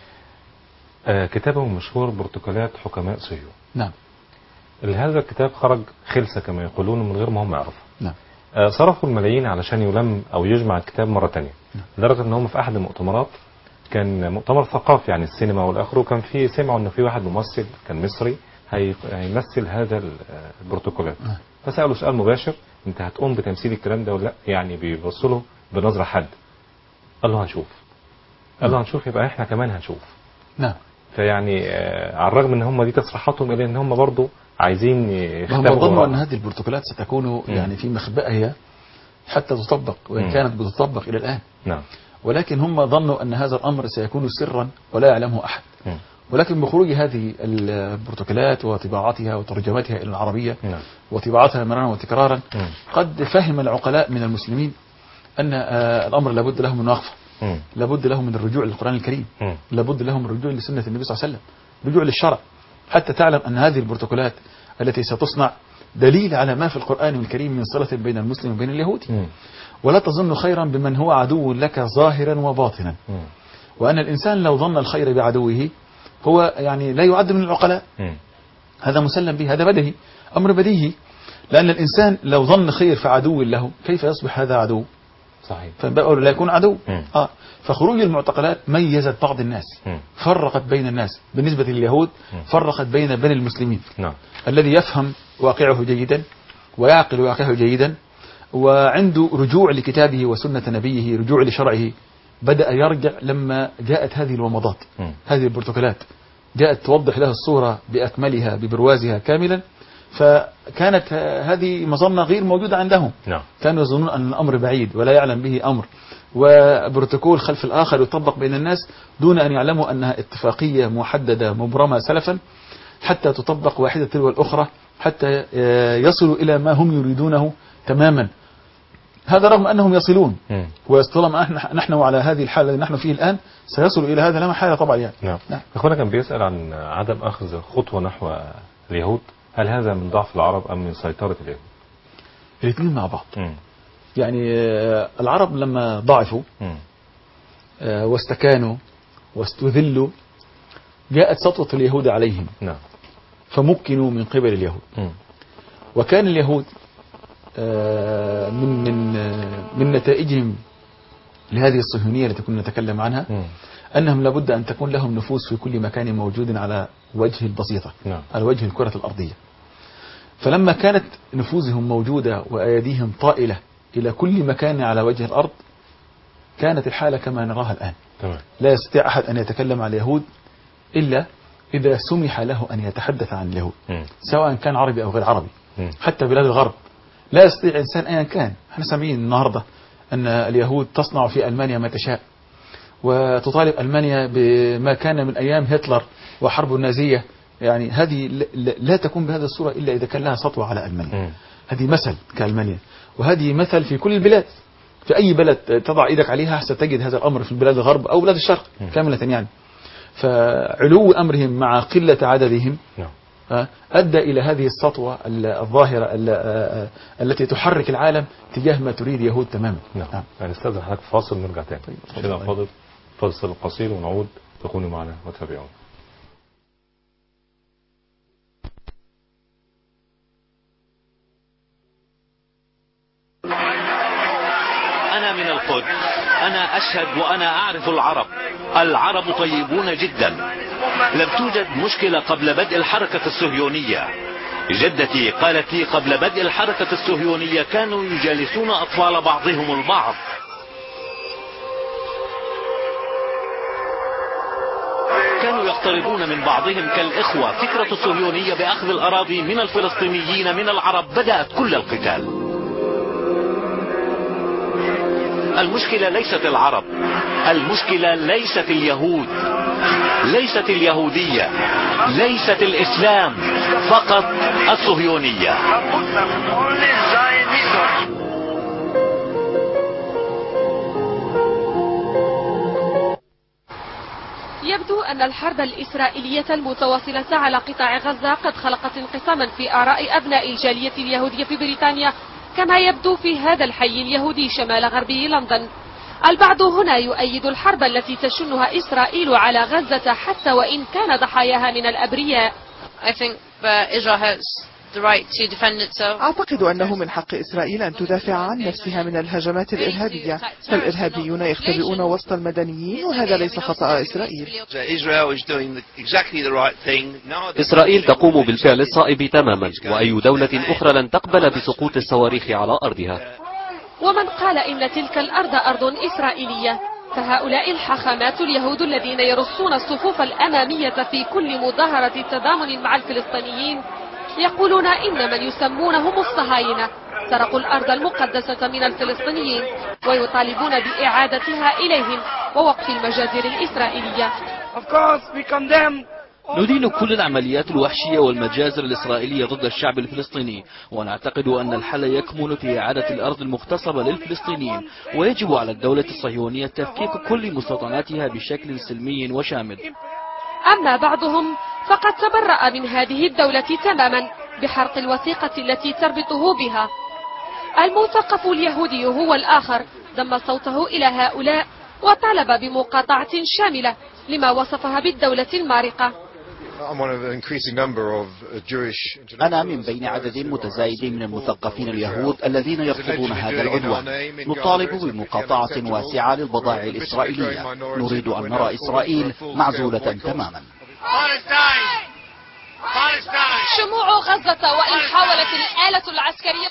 آه كتابه المشهور برتقالات حكماء صهيون. نعم. هذا الكتاب خرج خلسة كما يقولون من غير ما هم يعرفوا. نعم. آه صرفوا الملايين علشان يلم أو يجمع الكتاب مرة تانية. نعم. لدرجة أن هم في أحد المؤتمرات، كان مؤتمر ثقافي يعني السينما والآخر، وكان في سمعوا أن في واحد ممثل كان مصري هي- هيمثل هذا البروتوكولات. نعم. فسألوا سؤال مباشر: أنت هتقوم بتمثيل الكلام ده ولا لا؟ يعني بيبصوا له بنظرة حد. قال له هنشوف. قال له هنشوف، يبقى احنا كمان هنشوف. نعم. فيعني آه، على الرغم ان هم دي تصريحاتهم، الا ان هم برضه عايزين هم يختبروا ظنوا وراء. أن هذه البروتوكولات ستكون مم. يعني في مخبأها حتى تطبق، وإن مم. كانت بتطبق إلى الآن، نعم. ولكن هم ظنوا أن هذا الأمر سيكون سرا ولا يعلمه أحد. مم. ولكن بخروج هذه البروتوكولات وطباعتها وترجمتها إلى العربية نعم. وطباعتها مرارا وتكرارا، مم. قد فهم العقلاء من المسلمين أن آه، الأمر لابد له من وقفة، مم. لابد له من الرجوع للقرآن الكريم، مم. لابد له من الرجوع لسنة النبي صلى الله عليه وسلم، رجوع للشرع، حتى تعلم أن هذه البروتوكولات التي ستصنع دليل على ما في القرآن الكريم من صلة بين المسلم وبين اليهود. مم. ولا تظن خيرا بمن هو عدو لك ظاهرا وباطنا، مم. وأن الإنسان لو ظن الخير بعدوه هو يعني لا يعد من العقلاء. مم. هذا مسلم به، هذا بديهي، أمر بديهي، لأن الإنسان لو ظن خير في عدو له كيف يصبح هذا عدو؟ صحيح. فبقول لا يكون عدو. مم. آه. فخروج المعتقلات ميزت بعض الناس، مم. فرقت بين الناس. بالنسبة لليهود مم. فرقت بين بني المسلمين، نعم. الذي يفهم واقعه جيدا ويعقل واقعه جيدا وعنده رجوع لكتابه وسنة نبيه، رجوع لشرعه، بدأ يرجع لما جاءت هذه الومضات، مم. هذه البروتوكولات جاءت توضح له الصورة بأكملها ببروازها كاملا، فكانت هذه مظنة غير موجودة عندهم. نعم. كانوا يظنون أن الأمر بعيد ولا يعلم به أمر، وبروتوكول خلف الآخر يطبق بين الناس دون أن يعلموا أنها اتفاقية محددة مبرمة سلفا حتى تطبق واحدة تلو الأخرى حتى يصلوا إلى ما هم يريدونه تماما. هذا رغم أنهم يصلون، مم. وطالما نحن نحن على هذه الحالة التي نحن فيه الآن سيصلوا إلى هذا لا محالة طبعا يعني. نعم. نعم. أخونا كان بيسأل عن عدم أخذ خطوة نحو اليهود، هل هذا من ضعف العرب أم من سيطرة اليهود؟ الاثنين مع بعض. مم. يعني آه، العرب لما ضعفوا مم. آه، واستكانوا واستذلوا جاءت سطوة اليهود عليهم نعم. فمكنوا من قبل اليهود. مم. وكان اليهود آه، من من آه، من نتائجهم لهذه الصهيونية التي كنا نتكلم عنها مم. أنهم لابد أن تكون لهم نفوذ في كل مكان موجود على وجه البسيطة، نعم. على وجه الكرة الأرضية. فلما كانت نفوذهم موجودة وأيديهم طائلة إلى كل مكان على وجه الأرض كانت الحالة كما نراها الآن. تمام. لا يستطيع أحد أن يتكلم عن اليهود إلا إذا سمح له أن يتحدث عن اليهود، مم. سواء كان عربي أو غير عربي. مم. حتى بلاد الغرب لا يستطيع إنسان أيا كان. احنا سامعين النهاردة أن اليهود تصنع في ألمانيا ما تشاء، وتطالب ألمانيا بما كان من أيام هتلر وحرب النازية. يعني هذه ل- ل- لا تكون بهذه الصورة إلا إذا كان لها سطوة على ألمانيا. مم. هذه مثل كألمانيا، وهذه مثل في كل البلاد. في أي بلد تضع إيدك عليها ستجد هذا الأمر في بلاد الغرب أو بلاد الشرق مم. كاملة يعني. فعلو أمرهم مع قلة عددهم نعم. آه، أدى إلى هذه السطوة ال- الظاهرة ال- آه، آه، التي تحرك العالم تجاه ما تريد يهود تماما. نعم. نعم. هنستاذن حضرتك في فاصل ونرجع تاني. طيب، اتفضل. شيخنا فاضل فاصل قصير ونعود، تكونوا معنا وتابعونا. أنا من القدس، أنا أشهد وأنا أعرف العرب. العرب طيبون جدا. لم توجد مشكلة قبل بدء الحركة الصهيونية. جدتي قالت لي قبل بدء الحركة الصهيونية كانوا يجالسون أطفال بعضهم البعض. كانوا يقتربون من بعضهم كالإخوة. فكرة الصهيونية بأخذ الأراضي من الفلسطينيين من العرب بدأت كل القتال. المشكلة ليست العرب، المشكلة ليست اليهود، ليست اليهودية، ليست الإسلام، فقط الصهيونية. يبدو أن الحرب الإسرائيلية المتواصلة على قطاع غزة قد خلقت انقساما في آراء أبناء الجالية اليهودية في بريطانيا، كما يبدو في هذا الحي اليهودي شمال غربي لندن. البعض هنا يؤيد الحرب التي تشنها إسرائيل على غزة حتى وإن كان ضحاياها من الأبرياء. أعتقد أنه من حق إسرائيل أن تدافع عن نفسها من الهجمات الإرهابية، فالإرهابيون يختبئون وسط المدنيين وهذا ليس خطأ إسرائيل. إسرائيل تقوم بالفعل الصائب تماما، وأي دولة أخرى لن تقبل بسقوط الصواريخ على أرضها. ومن قال إن تلك الأرض أرض إسرائيلية، فهؤلاء الحاخامات اليهود الذين يرصون الصفوف الأمامية في كل مظاهرة تضامن مع الفلسطينيين يقولون إن من يسمونهم الصهاينة سرقوا الأرض المقدسة من الفلسطينيين ويطالبون بإعادتها إليهم ووقف المجازر الإسرائيلية. ندين كل العمليات الوحشية والمجازر الإسرائيلية ضد الشعب الفلسطيني، ونعتقد أن الحل يكمن في إعادة الأرض المغتصبة للفلسطينيين، ويجب على الدولة الصهيونية تفكيك كل مستوطناتها بشكل سلمي وشامل. أما بعضهم فقد تبرأ من هذه الدولة تماما بحرق الوثيقة التي تربطه بها. المثقف اليهودي هو الآخر ضم صوته إلى هؤلاء وطالب بمقاطعة شاملة لما وصفها بالدولة المارقة. أنا من بين عدد متزايد من المثقفين اليهود الذين يرفضون هذا العدوان. نطالب بمقاطعة واسعة للبضائع الإسرائيلية. نريد أن نرى إسرائيل معزولة تماما. شموع غزة وإن حاولت الآلة العسكرية.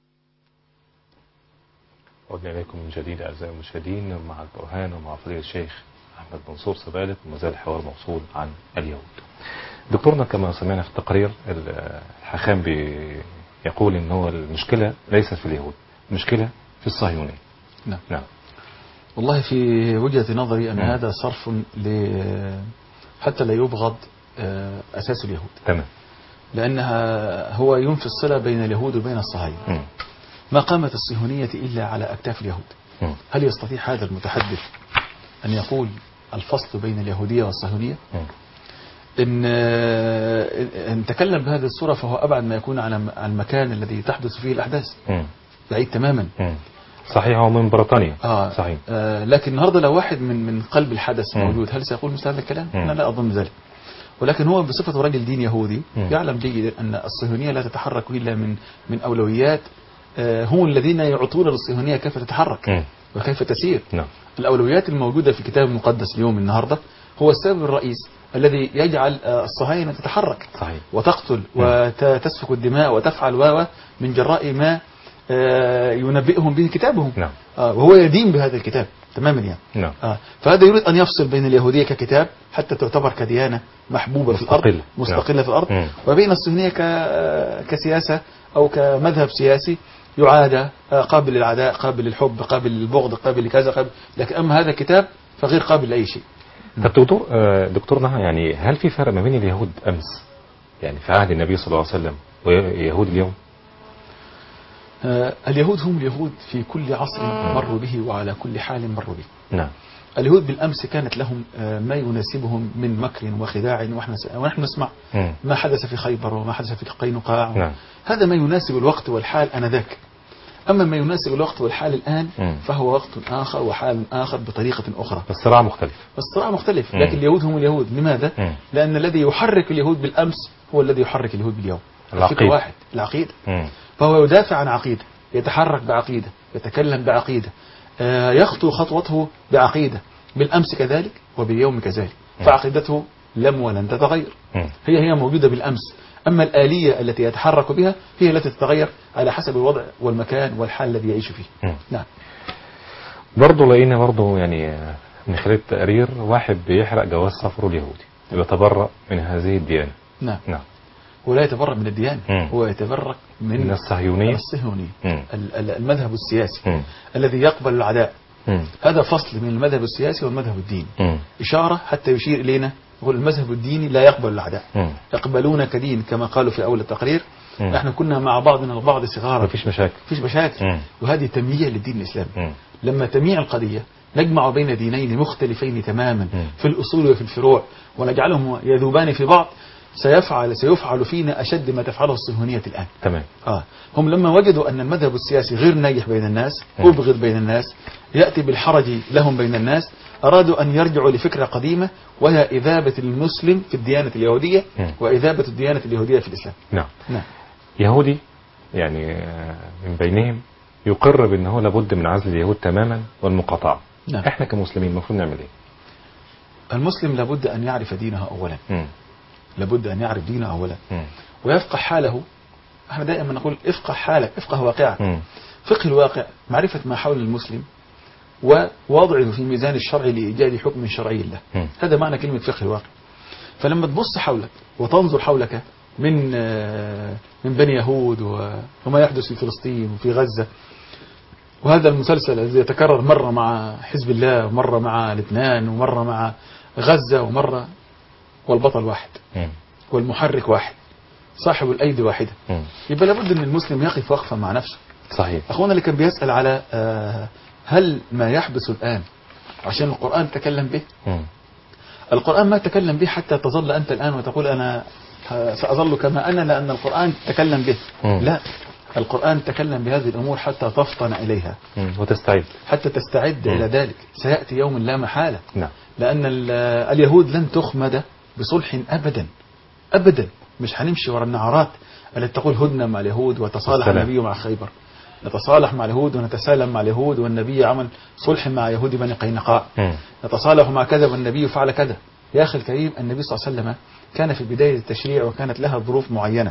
عدنا إليكم من جديد أعزائي المشاهدين مع البرهان ومع فضيلة الشيخ أحمد منصور سبالت، وما زال الحوار موصول عن اليهود. دكتورنا كما سمعنا في التقرير الحاخام يقول إن هو المشكلة ليست في اليهود، المشكلة في الصهيونية. نعم. نعم. والله في وجهة نظري أن م. هذا صرف ل حتى لا يبغض أساس اليهود. تمام. لأنها هو ينفي الصلة بين اليهود وبين الصهاينة. ما قامت الصهيونية إلا على أكتاف اليهود. م. هل يستطيع هذا المتحدث أن يقول الفصل بين اليهودية والصهيونية؟ م. إن إن تكلم بهذه الصورة فهو أبعد ما يكون عن المكان الذي تحدث فيه الأحداث. م. بعيد تماما. م. صحيح، هو من بريطانيا. آه صحيح. آه لكن النهارده لو واحد من من قلب الحدث م. موجود، هل سيقول مثل هذا الكلام؟ م. أنا لا أظن ذلك. ولكن هو بصفة رجل دين يهودي م. يعلم جيدا أن الصهيونية لا تتحرك إلا من من أولويات. آه هم الذين يعطون للصهيونية كيف تتحرك م. وكيف تسير. نعم. الأولويات الموجودة في الكتاب المقدس اليوم النهارده هو السبب الرئيس الذي يجعل الصهاينة تتحرك. صحيح. وتقتل وتسفك الدماء وتفعل واوا من جراء ما ينبئهم به كتابهم. نعم. وهو يدين بهذا الكتاب تماما يعني. نعم. فهذا يريد أن يفصل بين اليهودية ككتاب حتى تعتبر كديانة محبوبة مستقل. في الأرض مستقلة. نعم. في الأرض م. وبين الصهيونية كسياسة أو كمذهب سياسي يعادى، قابل للعداء، قابل للحب، قابل للبغض، قابل لكذا، قابل. لكن أما هذا الكتاب فغير قابل لأي شيء. طب دكتور دكتورنا يعني هل في فرق ما بين اليهود أمس يعني في عهد النبي صلى الله عليه وسلم ويهود اليوم؟ آه اليهود هم اليهود في كل عصر مروا به وعلى كل حال مروا به. نعم. اليهود بالأمس كانت لهم آه ما يناسبهم من مكر وخداع، ونحن نسمع م. ما حدث في خيبر وما حدث في قينقاع. نعم. هذا ما يناسب الوقت والحال آنذاك. أما ما يناسب الوقت والحال الآن م. فهو وقت آخر وحال آخر بطريقة أخرى. الصراع مختلف. الصراع مختلف. م. لكن اليهود هم اليهود. لماذا؟ م. لأن الذي يحرك اليهود بالأمس هو الذي يحرك اليهود باليوم. العقيدة. واحد العقيدة. م. فهو يدافع عن عقيدة، يتحرك بعقيدة، يتكلم بعقيدة، آه يخطو خطوته بعقيدة، بالأمس كذلك وباليوم كذلك. م. فعقيدته لم ولن تتغير. م. هي هي موجودة بالأمس. أما الآلية التي يتحرك بها هي التي تتغير على حسب الوضع والمكان والحال الذي يعيش فيه. م. نعم. برضه لقينا برضه يعني من خلال التقرير واحد بيحرق جواز سفره اليهودي يتبرأ من هذه الديانة. نعم. نعم. ولا يتبرأ من الديانة. م. هو يتبرأ من, من الصهيونية. الصهيونية. المذهب السياسي م. الذي يقبل العداء مم. هذا فصل بين المذهب السياسي والمذهب الديني. مم. إشارة حتى يشير إلينا يقول المذهب الديني لا يقبل الأعداء، مم. يقبلون كدين كما قالوا في أول التقرير. مم. نحن كنا مع بعضنا البعض صغارا، مفيش مشاكل مفيش مشاكل. مم. وهذه تمييع للدين الإسلامي. مم. لما تمييع القضية نجمع بين دينين مختلفين تماما مم. في الأصول وفي الفروع ونجعلهم يذوبان في بعض، سيفعل سيفعل فينا أشد ما تفعله الصهيونية الآن. تمام. آه. هم لما وجدوا أن المذهب السياسي غير ناجح بين الناس، مم. أبغض بين الناس، يأتي بالحرج لهم بين الناس، أرادوا أن يرجعوا لفكرة قديمة وهي إذابة المسلم في الديانة اليهودية مم. وإذابة الديانة اليهودية في الإسلام. نعم. نعم. يهودي يعني آه، من بينهم يقر بأنه لابد من عزل اليهود تماما والمقاطعة. نعم. احنا كمسلمين المفروض نعمل ايه؟ المسلم لابد أن يعرف دينه أولا. مم. لابد أن يعرف دينه أولا مم. ويفقه حاله. احنا دائما نقول افقه حالك، افقه واقعك. مم. فقه الواقع معرفة ما حول المسلم ووضعه في ميزان الشرع لإيجاد حكم شرعي له. مم. هذا معنى كلمة فقه الواقع. فلما تبص حولك وتنظر حولك من آه، من بني يهود وما يحدث في فلسطين وفي غزة، وهذا المسلسل الذي يتكرر مرة مع حزب الله ومرة مع لبنان ومرة مع غزة ومرة، والبطل واحد مم. والمحرك واحد صاحب الأيدي واحدة. مم. يبقى لابد أن المسلم يقف وقفا مع نفسه. صحيح. أخونا اللي كان بيسأل على آه، هل ما يحدث الآن عشان القرآن تكلم به؟ مم. القرآن ما تكلم به حتى تظل أنت الآن وتقول أنا سأظل كما أنا لأن القرآن تكلم به. مم. لا، القرآن تكلم بهذه الأمور حتى تفطن إليها، مم. وتستعد. حتى تستعد مم. إلى ذلك. سيأتي يوم لا محالة. نعم. لأن ال- اليهود لن تخمد بصلح أبدا أبدا. مش هنمشي ورا النعرات التي تقول هدنة مع اليهود وتصالح السلام. النبي مع خيبر. نتصالح مع اليهود ونتسالم مع اليهود والنبي عمل صلح مع يهود بني قينقاع. مم. نتصالح مع كذا والنبي فعل كذا. يا أخي الكريم، النبي صلى الله عليه وسلم كان في بداية التشريع وكانت لها ظروف معينة،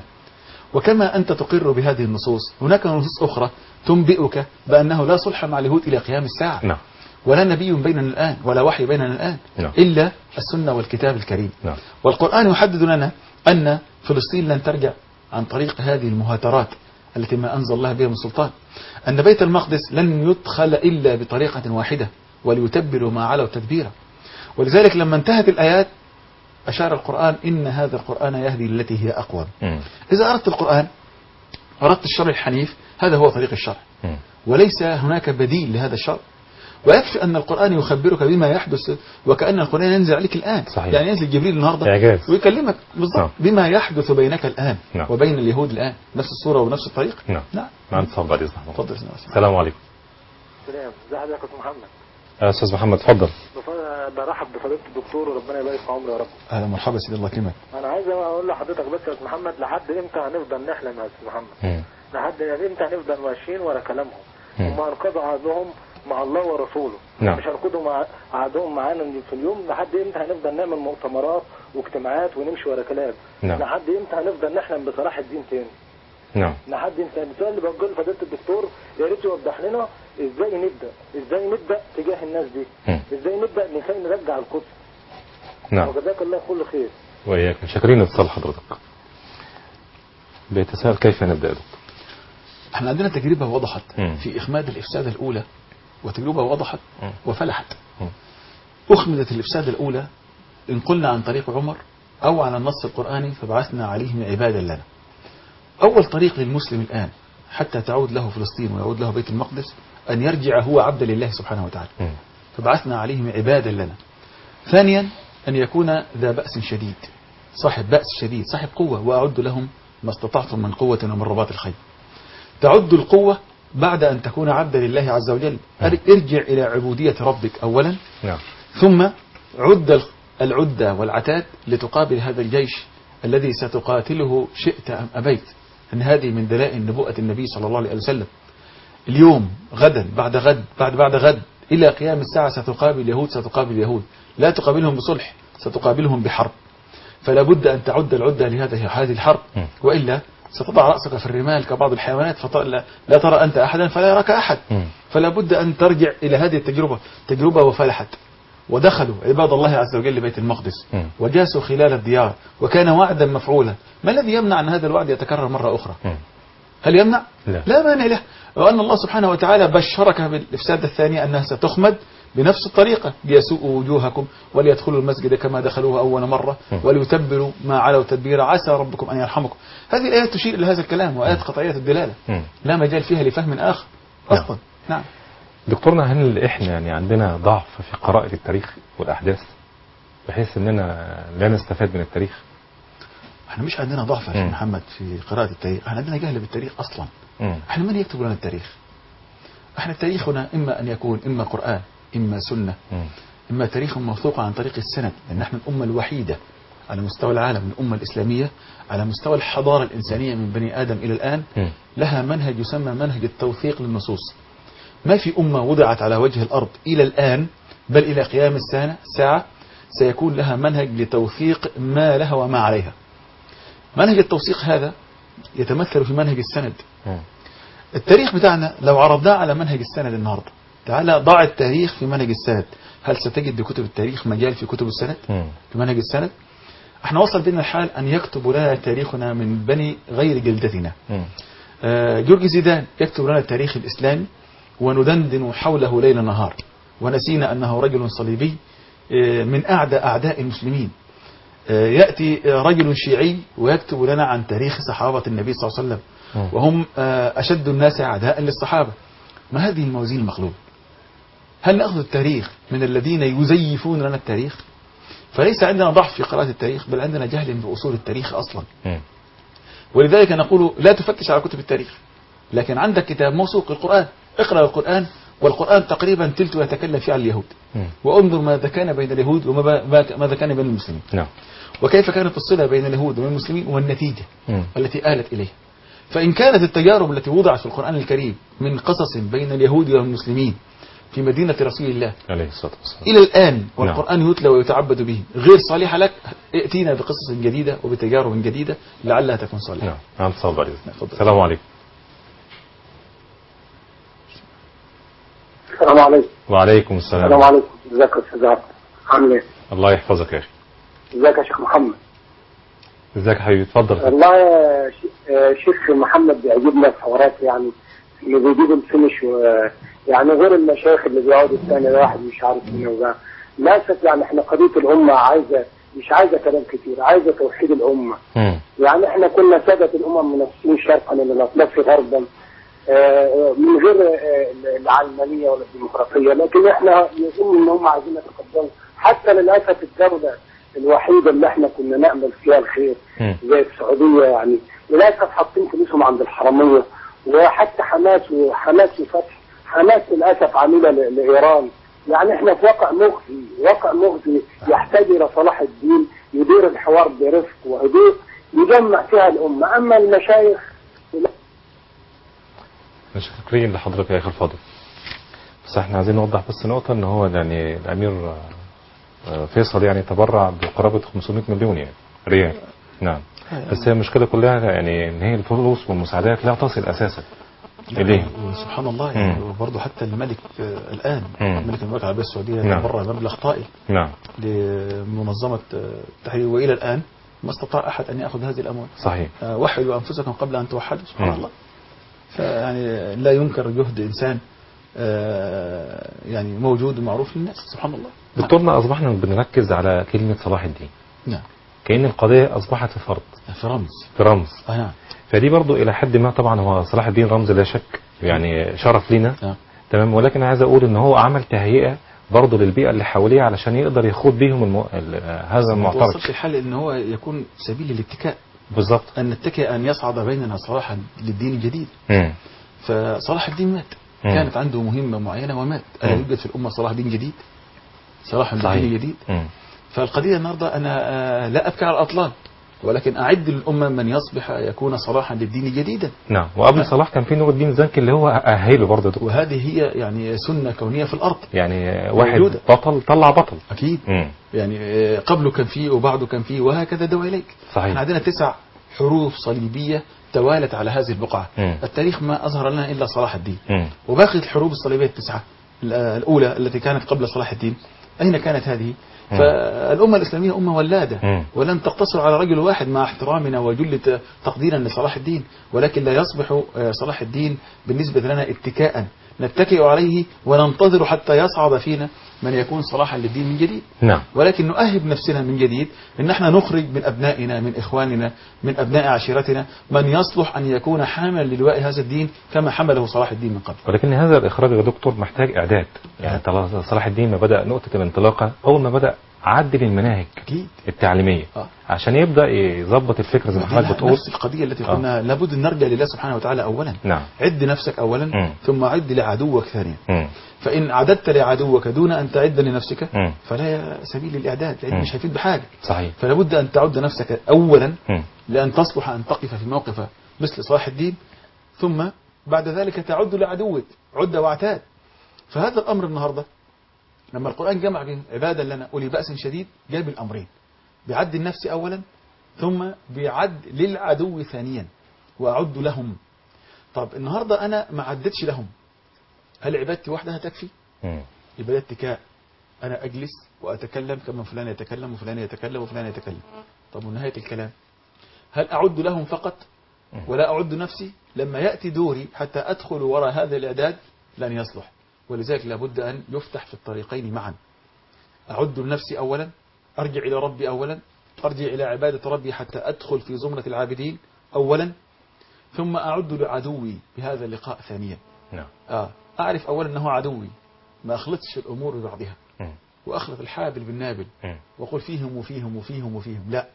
وكما أنت تقر بهذه النصوص هناك نصوص أخرى تنبئك بأنه لا صلح مع اليهود إلى قيام الساعة. نعم. ولا نبي بيننا الآن ولا وحي بيننا الآن نعم. إلا السنة والكتاب الكريم. نعم. والقرآن يحدد لنا أن فلسطين لن ترجع عن طريق هذه المهاترات التي ما أنزل الله بها من سلطان، أن بيت المقدس لن يدخل إلا بطريقة واحدة وليتبروا ما علوا تدبيرا. ولذلك لما انتهت الآيات أشار القرآن إن هذا القرآن يهدي للتي هي أقوم. مم. إذا أردت القرآن أردت الشرع الحنيف، هذا هو طريق الشرع مم. وليس هناك بديل لهذا الشرع. ويكفي أن القرآن يخبرك بما يحدث وكأن القرآن ينزل عليك الآن. صحيح. يعني ينزل جبريل النهاردة إعجاز. ويكلمك بالضبط نعم. بما يحدث بينك الآن نعم. وبين اليهود الآن، نفس الصورة ونفس الطريق. نعم. نعم. مع اتصال بعد إذن الله. تفضل. السلام عليكم. سلام. ازي حضرتك يا استاذ محمد؟ يا أستاذ محمد اتفضل. بف- برحب بفضيلة الدكتور وربنا يبارك في عمره يا رب. أهلا مرحبا سيدي، الله يكرمك. انا عايز اقول لحضرتك بس يا استاذ محمد، لحد امتى هنفضل نحلم يا استاذ محمد؟ مم. لحد امتى هنفضل ماشيين ورا كلامهم؟ مم. هم انقضوا عهدهم مع الله ورسوله. نعم. مش هنقضوا مع عهدهم معانا في اليوم. لحد امتى هنفضل نعمل مؤتمرات واجتماعات ونمشي ورا كلام؟ نعم. لحد امتى هنفضل نحلم بصلاح الدين تاني؟ نعم. لحد امتى؟ السؤال اللي بقول لفضيلة الدكتور يا ريت يوضح لنا ازاي نبدا، ازاي نبدا تجاه الناس دي، مم. ازاي نبدا نخلي نرجع القدس. نعم. وجزاك الله كل خير. وإياك. شاكرين اتصال حضرتك. بيتساءل كيف نبدأ يا دكتور؟ احنا عندنا تجربة وضحت مم. في إخماد الإفسادة الأولى، وتجربة وضحت مم. وفلحت. مم. أخمدت الإفسادة الأولى إن قلنا عن طريق عمر أو على النص القرآني فبعثنا عليهم عبادا لنا. أول طريق للمسلم الآن حتى تعود له فلسطين ويعود له بيت المقدس أن يرجع هو عبدا لله سبحانه وتعالى. مم. فبعثنا عليهم عبادا لنا. ثانيا أن يكون ذا بأس شديد، صاحب بأس شديد، صاحب قوة، وأعد لهم ما استطعتم من قوة ومن رباط الخيل. تعد القوة بعد أن تكون عبدا لله عز وجل. ارجع إلى عبودية ربك أولا. نعم. ثم عد العدة والعتاد لتقابل هذا الجيش الذي ستقاتله شئت أم أبيت. أن هذه من دلائل نبوءة النبي صلى الله عليه وسلم. اليوم غدا بعد غد بعد بعد غد إلى قيام الساعة ستقابل اليهود، ستقابل اليهود لا تقابلهم بصلح، ستقابلهم بحرب. فلا بد أن تعد العدة لهذه هذه الحرب، وإلا ستضع رأسك في الرمال كبعض الحيوانات فلا لا ترى أنت أحدا فلا يراك أحد. فلا بد أن ترجع إلى هذه التجربة، تجربة وفلحت. ودخلوا عباد الله عز وجل بيت المقدس وجاسوا خلال الديار وكان وعدا مفعولا. ما الذي يمنع أن هذا الوعد يتكرر مرة أخرى؟ هل يمنع؟ لا, لا مانع له. وأن الله سبحانه وتعالى بشرك بالإفساد الثانية أنها ستخمد بنفس الطريقة، ليسوءوا وجوهكم وليدخلوا المسجد كما دخلوه أول مرة وليتبروا ما علوا تدبيرا عسى ربكم أن يرحمكم. هذه الآيات تشير إلى هذا الكلام، وآيات قطعية الدلالة لا مجال فيها لفهم آخر أصلا. نعم. دكتورنا، هل إحنا يعني عندنا ضعف في قراءة التاريخ والأحداث بحيث أننا لا نستفاد من التاريخ؟ احنا مش عندنا ضعف يا شيخ محمد في قراءة التاريخ، احنا عندنا جهل بالتاريخ أصلا. مم. احنا من يكتب لنا التاريخ؟ احنا تاريخنا إما أن يكون إما قرآن إما سنة، مم. إما تاريخ موثوق عن طريق السند، لأن احنا الأمة الوحيدة على مستوى العالم، الأمة الإسلامية على مستوى الحضارة الإنسانية من بني آدم إلى الآن م. لها منهج يسمى منهج التوثيق للنصوص. ما في أمة وضعت على وجه الأرض إلى الآن بل إلى قيام الساعة ساعة سيكون لها منهج لتوثيق ما لها وما عليها. منهج التوثيق هذا يتمثل في منهج السند. م. التاريخ بتاعنا لو عرضناه على منهج السند النهاردة، تعالى ضع التاريخ في منهج السند، هل ستجد بكتب التاريخ مجال في كتب السند؟ م. في منهج السند؟ احنا وصل بنا الحال أن يكتب لنا تاريخنا من بني غير جلدتنا. آه جورج زيدان يكتب لنا التاريخ الإسلامي وندندن حوله ليل نهار، ونسينا أنه رجل صليبي آه من أعدى أعداء المسلمين. آه يأتي رجل شيعي ويكتب لنا عن تاريخ صحابة النبي صلى الله عليه وسلم وهم آه أشد الناس أعداء للصحابة. ما هذه الموازين المغلوبة؟ هل نأخذ التاريخ من الذين يزيفون لنا التاريخ؟ فليس عندنا ضعف في قراءة التاريخ، بل عندنا جهل بأصول التاريخ أصلا. م. ولذلك نقول لا تفتش على كتب التاريخ، لكن عندك كتاب موثوق القرآن، اقرأ القرآن، والقرآن تقريبا تلت يتكلم فيه عن اليهود، م. وانظر ماذا كان بين اليهود وماذا كان بين المسلمين. نعم. وكيف كانت الصلة بين اليهود وبين المسلمين والنتيجة م. التي آلت إليه. فإن كانت التجارب التي وضعت في القرآن الكريم من قصص بين اليهود والمسلمين في مدينة رسول الله عليه الصلاة والسلام إلى الآن والقرآن نعم. يتلى ويتعبد به غير صالحة لك، ائتينا بقصص جديدة وبتجارب جديدة لعلها تكون صالحة. نعم. نعم. تصبر. السلام عليكم. السلام عليكم. وعليكم السلام. السلام عليكم. ازيك يا استاذ عبد؟ عامل ايه؟ الله يحفظك يا اخي. ازيك يا شيخ محمد؟ ازيك يا حبيبي؟ اتفضل. والله يا شيخ محمد بيعجبنا الحوارات، يعني اللي بيجيبوا الفينش و يعني غير المشايخ اللي بيقعدوا الثاني الواحد مش عارف مين وده. للاسف يعني احنا قضيه الامه عايزه مش عايزه كلام كتير، عايزه توحيد الامه. م. يعني احنا كنا ساده الامم منافسين شرقا للاطلاف غربا من غير العلمانيه ولا الديمقراطيه، لكن احنا يظن ان هم عايزين يتقدموا. حتى للاسف الدوله الوحيده اللي احنا كنا نامل فيها الخير م. زي السعوديه، يعني للاسف حاطين فلوسهم عند الحراميه. وحتى حماس وحماس وفتح حماس للأسف عاملة لإيران. يعني احنا في واقع مخزي، واقع مخزي يحتاج إلى صلاح الدين يدير الحوار برفق وهدوء يجمع فيها الأمة. أما المشايخ شكرا لحضرتك يا أخي الفاضل. بس احنا عايزين نوضح بس نقطة ان هو يعني الأمير فيصل يعني تبرع بقرابة خمسمائة مليون يعني ريال. نعم. بس هي المشكلة كلها يعني ان هي الفلوس والمساعدات لا تصل أساسا إليه. وسبحان الله يعني برضه حتى الملك آه الآن مم. ملك المملكة العربية السعودية نعم. تبرع مبلغ طائل نعم. لمنظمة التحرير، وإلى الآن ما استطاع أحد أن يأخذ هذه الأموال. صحيح. آه وحدوا أنفسكم قبل أن توحدوا. سبحان مم. الله. فيعني لا ينكر جهد إنسان آه يعني موجود ومعروف للناس. سبحان الله. دكتورنا أصبحنا بنركز على كلمة صلاح الدين. نعم. كأن القضية أصبحت في فرض. في رمز. في رمز. آه نعم. فدي برضو إلى حد ما طبعا هو صلاح الدين رمز لا شك، يعني شرف لنا. آه. تمام. ولكن عايز أقول إن هو عمل تهيئة برضو للبيئة اللي حواليه علشان يقدر يخوض بيهم المو... هذا المعترك. ما توصلش الحل إن هو يكون سبيل الاتكاء. بالضبط. أن نتكئ أن يصعد بيننا صلاحا للدين الجديد. م. فصلاح الدين مات. م. كانت عنده مهمة معينة ومات. ألا يوجد في الأمة صلاح دين جديد؟ صلاح الدين جديد. م. فالقضية النهاردة أنا لا أبكي على الأطلال، ولكن أعد للأمة من يصبح يكون صلاحا للدين جديدا. نعم. وقبل صلاح كان في نور الدين زنكي اللي هو أهله برضه. وهذه هي يعني سنة كونية في الأرض. يعني واحد موجودة. بطل طلع بطل. أكيد. مم. يعني قبله كان فيه وبعده كان فيه وهكذا دواليك. صحيح. احنا عندنا تسع حروف صليبية توالت على هذه البقعة. مم. التاريخ ما أظهر لنا إلا صلاح الدين. مم. وباقي الحروب الصليبية التسعة الأولى التي كانت قبل صلاح الدين أين كانت هذه؟ فالأمة الإسلامية أمة ولادة مم. ولن تقتصر على رجل واحد مع احترامنا وجل تقديرا لصلاح الدين، ولكن لا يصبح صلاح الدين بالنسبة لنا اتكاء نتكئ عليه وننتظر حتى يصعد فينا من يكون صلاحا للدين من جديد. نعم. ولكن نؤهب نفسنا من جديد ان احنا نخرج من ابنائنا من اخواننا من ابناء عشيرتنا من يصلح ان يكون حاملا للواء هذا الدين كما حمله صلاح الدين من قبل. ولكن هذا الاخراج يا دكتور محتاج اعداد، يعني صلاح الدين ما بدا نقطه الانطلاقه اول ما بدا عدل المناهج أكيد. التعليميه آه. عشان يبدا يظبط الفكر زي ما حضرتك بتقول. نفس القضيه التي قلنا آه. لابد ان نرجع لله سبحانه وتعالى اولا. نعم. عد نفسك اولا م. ثم عد لعدوك ثانيا. م. فان عددت لعدوك دون ان تعد لنفسك م. فلا سبيل للاعداد، العلم مش هيفيد بحاجه. صحيح. فلا بد ان تعد نفسك اولا م. لان تصلح ان تقف في موقف مثل صلاح الدين، ثم بعد ذلك تعد لعدوك، عد واعتاد. فهذا الامر النهارده لما القرآن جمع بين عبادا لنا أولي بأس شديد جاب الأمرين، بعد النفس أولا ثم بعد للعدو ثانيا وأعد لهم. طب النهاردة أنا ما عدتش لهم، هل عبادتي وحدها تكفي؟ يبقى اتكاء، أنا أجلس وأتكلم كما فلان يتكلم وفلان يتكلم وفلان يتكلم. طب ونهاية الكلام هل أعد لهم فقط ولا أعد نفسي؟ لما يأتي دوري حتى أدخل وراء هذا الإعداد لن يصلح. ولذلك لابد أن يفتح في الطريقين معا، أعد لنفسي أولا، أرجع إلى ربي أولا، أرجع إلى عبادة ربي حتى أدخل في زمرة العابدين أولا، ثم أعد لعدوي بهذا اللقاء ثانيا. نعم. آه أعرف أولا أنه عدوي، ما أخلطش الأمور ببعضها م. وأخلط الحابل بالنابل م. وأقول فيهم وفيهم وفيهم وفيهم، لا،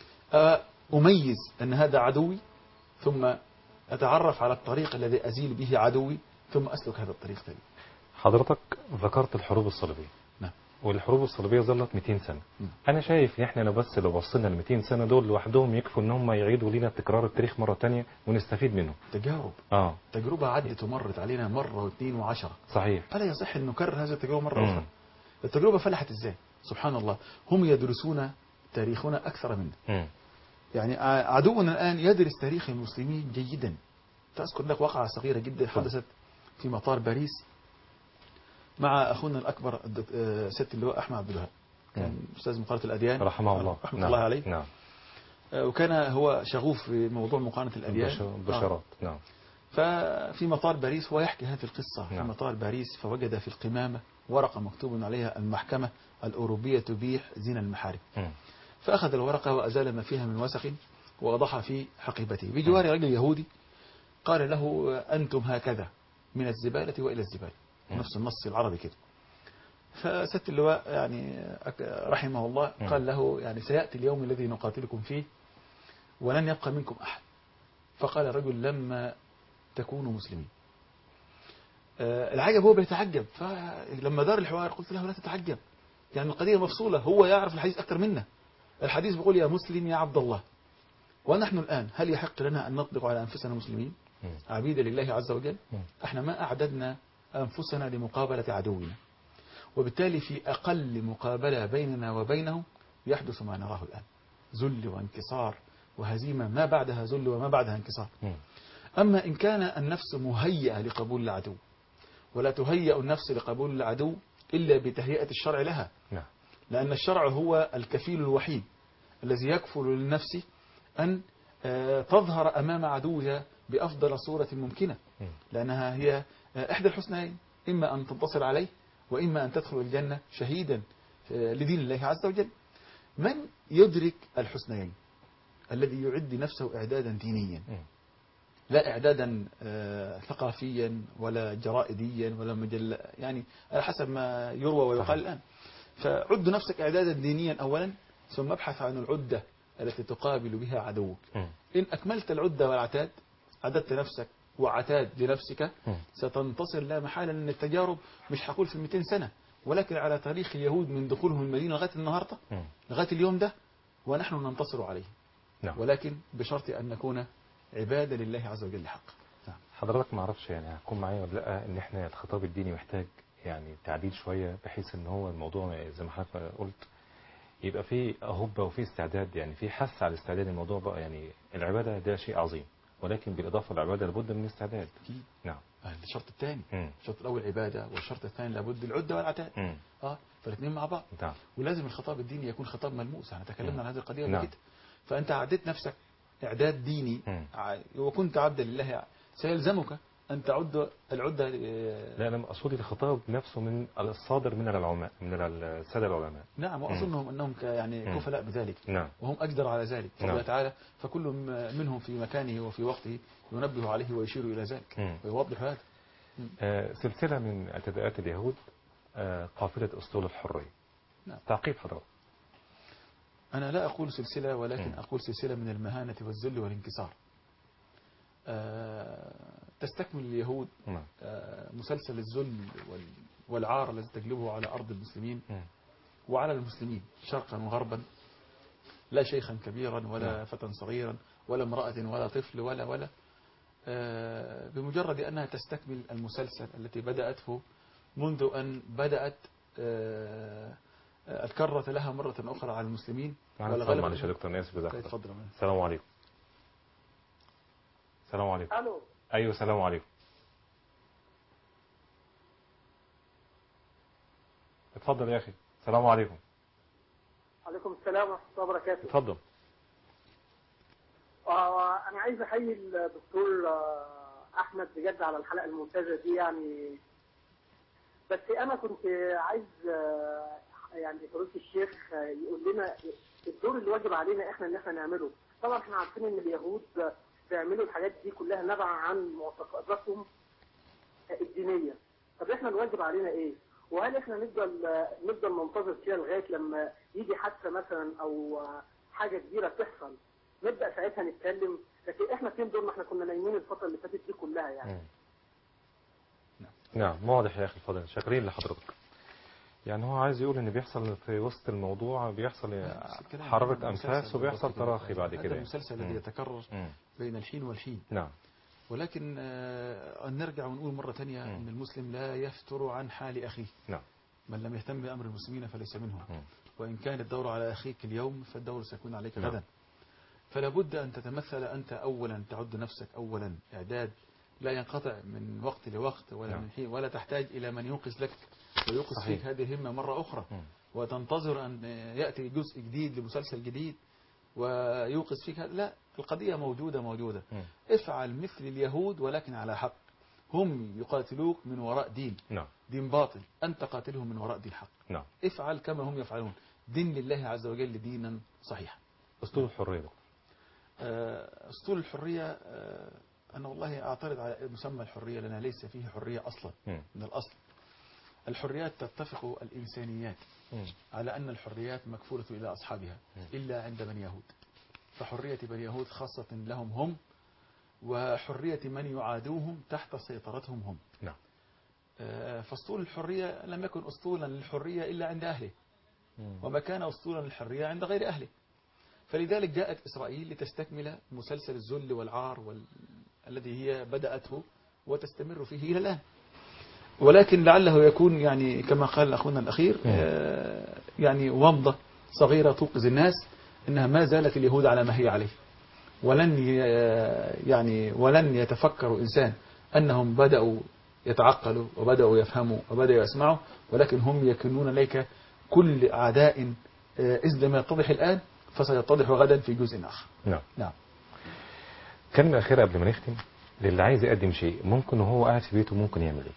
آه أميز أن هذا عدوي ثم أتعرف على الطريق الذي أزيل به عدوي ثم أسلك هذا الطريق ثاني. حضرتك ذكرت الحروب الصليبية. نعم. والحروب الصليبية ظلت مئتين سنة. م. أنا شايف إن إحنا لو بس لو بصينا ل مئتين سنة دول لوحدهم يكفوا إن هم يعيدوا لنا تكرار التاريخ مرة تانية ونستفيد منه. تجارب. آه. تجربة عدت ومرت علينا مرة واثنين وعشرة. صحيح. فلا يصح أن نكرر هذه التجربة مرة م. أخرى. التجربة فلحت إزاي؟ سبحان الله، هم يدرسون تاريخنا أكثر منا. م. يعني عدونا الآن يدرس تاريخ المسلمين جيدا. تذكر لك واقعة صغيرة جدا حدثت في مطار باريس مع أخونا الأكبر ست اللواء أحمد عبد الوهاب، كان أستاذ مقارنة الأديان رحمه الله رحمة نعم. الله عليه. نعم. وكان هو شغوف في موضوع مقارنة الأديان بشارات. آه. نعم. ففي مطار باريس هو يحكي هذه القصة. نعم. في مطار باريس فوجد في القمامة ورقة مكتوب عليها المحكمة الأوروبية تبيح زنا المحارم. م. فأخذ الورقة وأزال ما فيها من وسخ ووضعها في حقيبته بجوار رجل يهودي قال له أنتم هكذا من الزبالة وإلى الزبالة، نفس النص العربي كده. فست اللواء يعني رحمه الله قال له يعني سيأتي اليوم الذي نقاتلكم فيه ولن يبقى منكم أحد. فقال الرجل لما تكونوا مسلمين. العجب هو بيتعجب، فلما دار الحوار قلت له لا تتعجب، يعني القضية مفصولة، هو يعرف الحديث أكثر منا. الحديث بيقول يا مسلم يا عبد الله، ونحن الآن هل يحق لنا أن نطلق على أنفسنا مسلمين عبيدا لله عز وجل؟ احنا ما أعددنا أنفسنا لمقابلة عدونا، وبالتالي في أقل مقابلة بيننا وبينه يحدث ما نراه الآن، ذل وانكسار وهزيمة ما بعدها ذل وما بعدها انكسار. أما إن كان النفس مهيئة لقبول العدو، ولا تهيئ النفس لقبول العدو إلا بتهيئة الشرع لها، لأن الشرع هو الكفيل الوحيد الذي يكفل للنفس أن تظهر أمام عدوها بأفضل صورة ممكنة، لأنها هي إحدى الحسنيين، إما أن تنتصر عليه وإما أن تدخل الجنة شهيدا لدين الله عز وجل. من يدرك الحسنيين؟ الذي يعد نفسه إعدادا دينيا، لا إعدادا ثقافيا ولا جرائديا ولا مجلة، يعني على حسب ما يروى ويقال الآن. فعد نفسك إعدادا دينيا أولا، ثم ابحث عن العدة التي تقابل بها عدوك. إن أكملت العدة والعتاد، عددت نفسك وعتاد لنفسك، ستنتصر لا محالة. لأن التجارب مش هقول في مئتين سنة، ولكن على تاريخ اليهود من دخولهم المدينة لغاية النهاردة لغاية اليوم ده، ونحن ننتصر عليه. نعم. ولكن بشرط أن نكون عبادة لله عز وجل حق. نعم. حضرتك ما اعرفش يعني هتكون معايا ولا لا، ان احنا الخطاب الديني محتاج يعني تعديل شوية، بحيث ان هو الموضوع زي ما حضرتك قلت يبقى فيه هبة وفيه استعداد، يعني فيه حث على استعداد الموضوع بقى. يعني العبادة ده شيء عظيم، ولكن بالإضافة للعبادة لابد من استعداد. أكيد. نعم. الشرط الثاني، الشرط الأول عبادة، والشرط الثاني لابد العدة والعتاد. مم. اه فالاثنين مع بعض. نعم. ولازم الخطاب الديني يكون خطاب ملموس، احنا تكلمنا عن هذه القضية نعم. قبل كده. فأنت أعديت نفسك إعداد ديني ع- وكنت عبدا لله، سيلزمك أن تعد العدة. لا أنا أقصد الخطاب نفسه من الصادر من العلماء، من السادة العلماء. نعم، وأظنهم أنهم ك- يعني مم. كفلاء بذلك. نعم. وهم أقدر على ذلك نعم. قال تعالى فكل م- منهم في مكانه وفي وقته ينبه عليه ويشير إلى ذلك مم. ويوضح هذا. آه سلسلة من اعتداءات اليهود، آه قافلة أسطول الحرية. نعم. تعقيب حضرتك. أنا لا أقول سلسلة، ولكن مم. أقول سلسلة من المهانة والذل والانكسار. آه تستكمل اليهود نعم. آه مسلسل الذل وال- والعار الذي تجلبه على أرض المسلمين مم. وعلى المسلمين شرقا وغربا، لا شيخا كبيرا ولا نعم. فتى صغيرا ولا امرأة ولا طفل ولا ولا آه بمجرد أنها تستكمل المسلسل التي بدأته منذ أن بدأت آه آه، الكرة لها مرة أخرى على المسلمين. معلش معلش يا دكتور، أنا آسف. اتفضل. السلام عليكم. السلام عليكم. الو. أيوه السلام عليكم. اتفضل يا أخي. السلام عليكم. عليكم السلام ورحمه الله وبركاته. اتفضل. آه انا عايز احيي الدكتور آه احمد بجد على الحلقه الممتازه دي يعني. بس انا كنت عايز آه يعني فضيله الشيخ آه يقول لنا الدور اللي واجب علينا احنا ان احنا نعمله. طبعا احنا عارفين ان اليهود بيعملوا الحاجات دي كلها نبع عن معتقداتهم الدينيه. طب احنا الواجب علينا ايه؟ وهل احنا نفضل نفضل ننتظر كده لغايه لما يجي حادثه مثلا او حاجه كبيره تحصل نبدا ساعتها نتكلم؟ لكن احنا فين دورنا؟ احنا كنا نايمين الفتره اللي فاتت دي كلها يعني. مم. نعم واضح يا أخي الفضل، شاكرين لحضرتك. يعني هو عايز يقول ان بيحصل في وسط الموضوع بيحصل حرارة أنفاس وبيحصل تراخي بعد كده. هذا المسلسل الذي يتكرر مم. بين الحين والحين. نعم. ولكن آه نرجع ونقول مرة ثانية أن المسلم لا يفتر عن حال أخيه. نعم. من لم يهتم بأمر المسلمين فليس منهم. مم. وإن كان الدور على أخيك اليوم فالدور سيكون عليك نعم. غدا. فلا بد أن تتمثل أنت أولا، تعد نفسك أولا إعداد لا ينقطع من وقت لوقت ولا نعم. من حين، ولا تحتاج إلى من يوقظ لك ويوقظ صحيح. فيك هذه الهمة مرة أخرى. مم. وتنتظر أن يأتي جزء جديد لمسلسل جديد ويوقظ فيك هذا. لا، القضية موجودة موجودة. مم. افعل مثل اليهود ولكن على حق. هم يقاتلوك من وراء دين نعم. دين باطل، أنت قاتلهم من وراء دين حق. نعم. افعل كما هم يفعلون، دين لله عز وجل دينا صحيحا. أسطول الحرية. آه، أسطول الحرية آه، أنا والله أعترض على مسمى الحرية لأنها ليس فيه حرية أصلا. مم. من الأصل الحريات تتفق الإنسانيات مم. على أن الحريات مكفولة إلى أصحابها مم. إلا عند بني يهود. فحرية بني يهود خاصة لهم هم، وحرية من يعادوهم تحت سيطرتهم هم. نعم. آه، فاسطول الحرية لم يكن أسطولا للحرية إلا عند أهله، مم. وما كان أسطولا للحرية عند غير أهله. فلذلك جاءت إسرائيل لتستكمل مسلسل الذل والعار وال... الذي هي بدأته وتستمر فيه إلى الآن. ولكن لعله يكون يعني كما قال أخونا الأخير آه يعني ومضة صغيرة توقظ الناس إنها ما زالت اليهود على ما هي عليه، ولن يعني ولن يتفكر إنسان أنهم بدأوا يتعقلوا وبدأوا يفهموا وبدأوا يسمعوا، ولكن هم يكنون لك كل أعداء إذ لم يتضح الآن فسيتضح غدا في جزء آخر. نعم. نعم. كلمة أخيرة قبل ما نختم، للي عايز يقدم شيء ممكن وهو قاعد في بيته ممكن يعمل إيه؟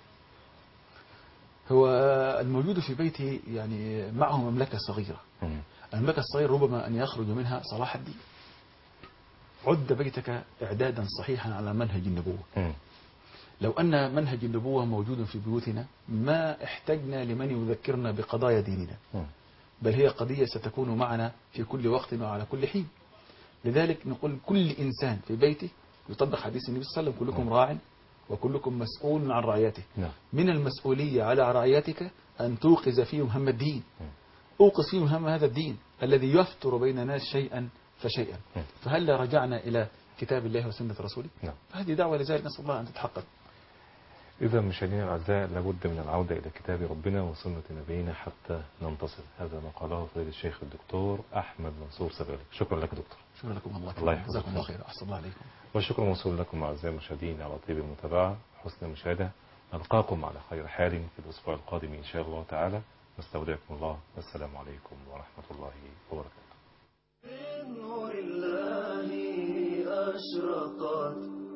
هو الموجود في بيته يعني معه مملكة صغيرة. مم. المملكة الصغيرة ربما أن يخرج منها صلاح الدين. عد بيتك إعدادا صحيحا على منهج النبوة. مم. لو أن منهج النبوة موجود في بيوتنا ما احتجنا لمن يذكرنا بقضايا ديننا، مم. بل هي قضية ستكون معنا في كل وقت وعلى كل حين. لذلك نقول كل إنسان في بيته يطبق حديث النبي صلى الله عليه وسلم: كلكم راع وكلكم مسؤول عن رعيته. نعم. من المسؤولية على رعيتك أن توقظ فيهم هم الدين. أوقظ فيهم هم هذا الدين الذي يفتر بين الناس شيئا فشيئا. فهل رجعنا إلى كتاب الله وسنة رسوله؟ نعم. فهذه دعوة لذلك، نسأل الله أن تتحقق. إذا مشاهدينا الأعزاء لابد من العودة إلى كتاب ربنا وسنة نبينا حتى ننتصر. هذا ما قاله فضيلة الشيخ الدكتور أحمد منصور سبالك. شكرا لك دكتور. شكرا لكم. الله الله يحفظك. جزاكم الله خير. أحسن الله عليكم. والشكر موصول لكم أعزائي المشاهدين على طيب المتابعة وحسن المشاهدة. نلقاكم على خير حال في الأسبوع القادم إن شاء الله تعالى. نستودعكم الله والسلام عليكم ورحمة الله وبركاته. بنور الله أشرقت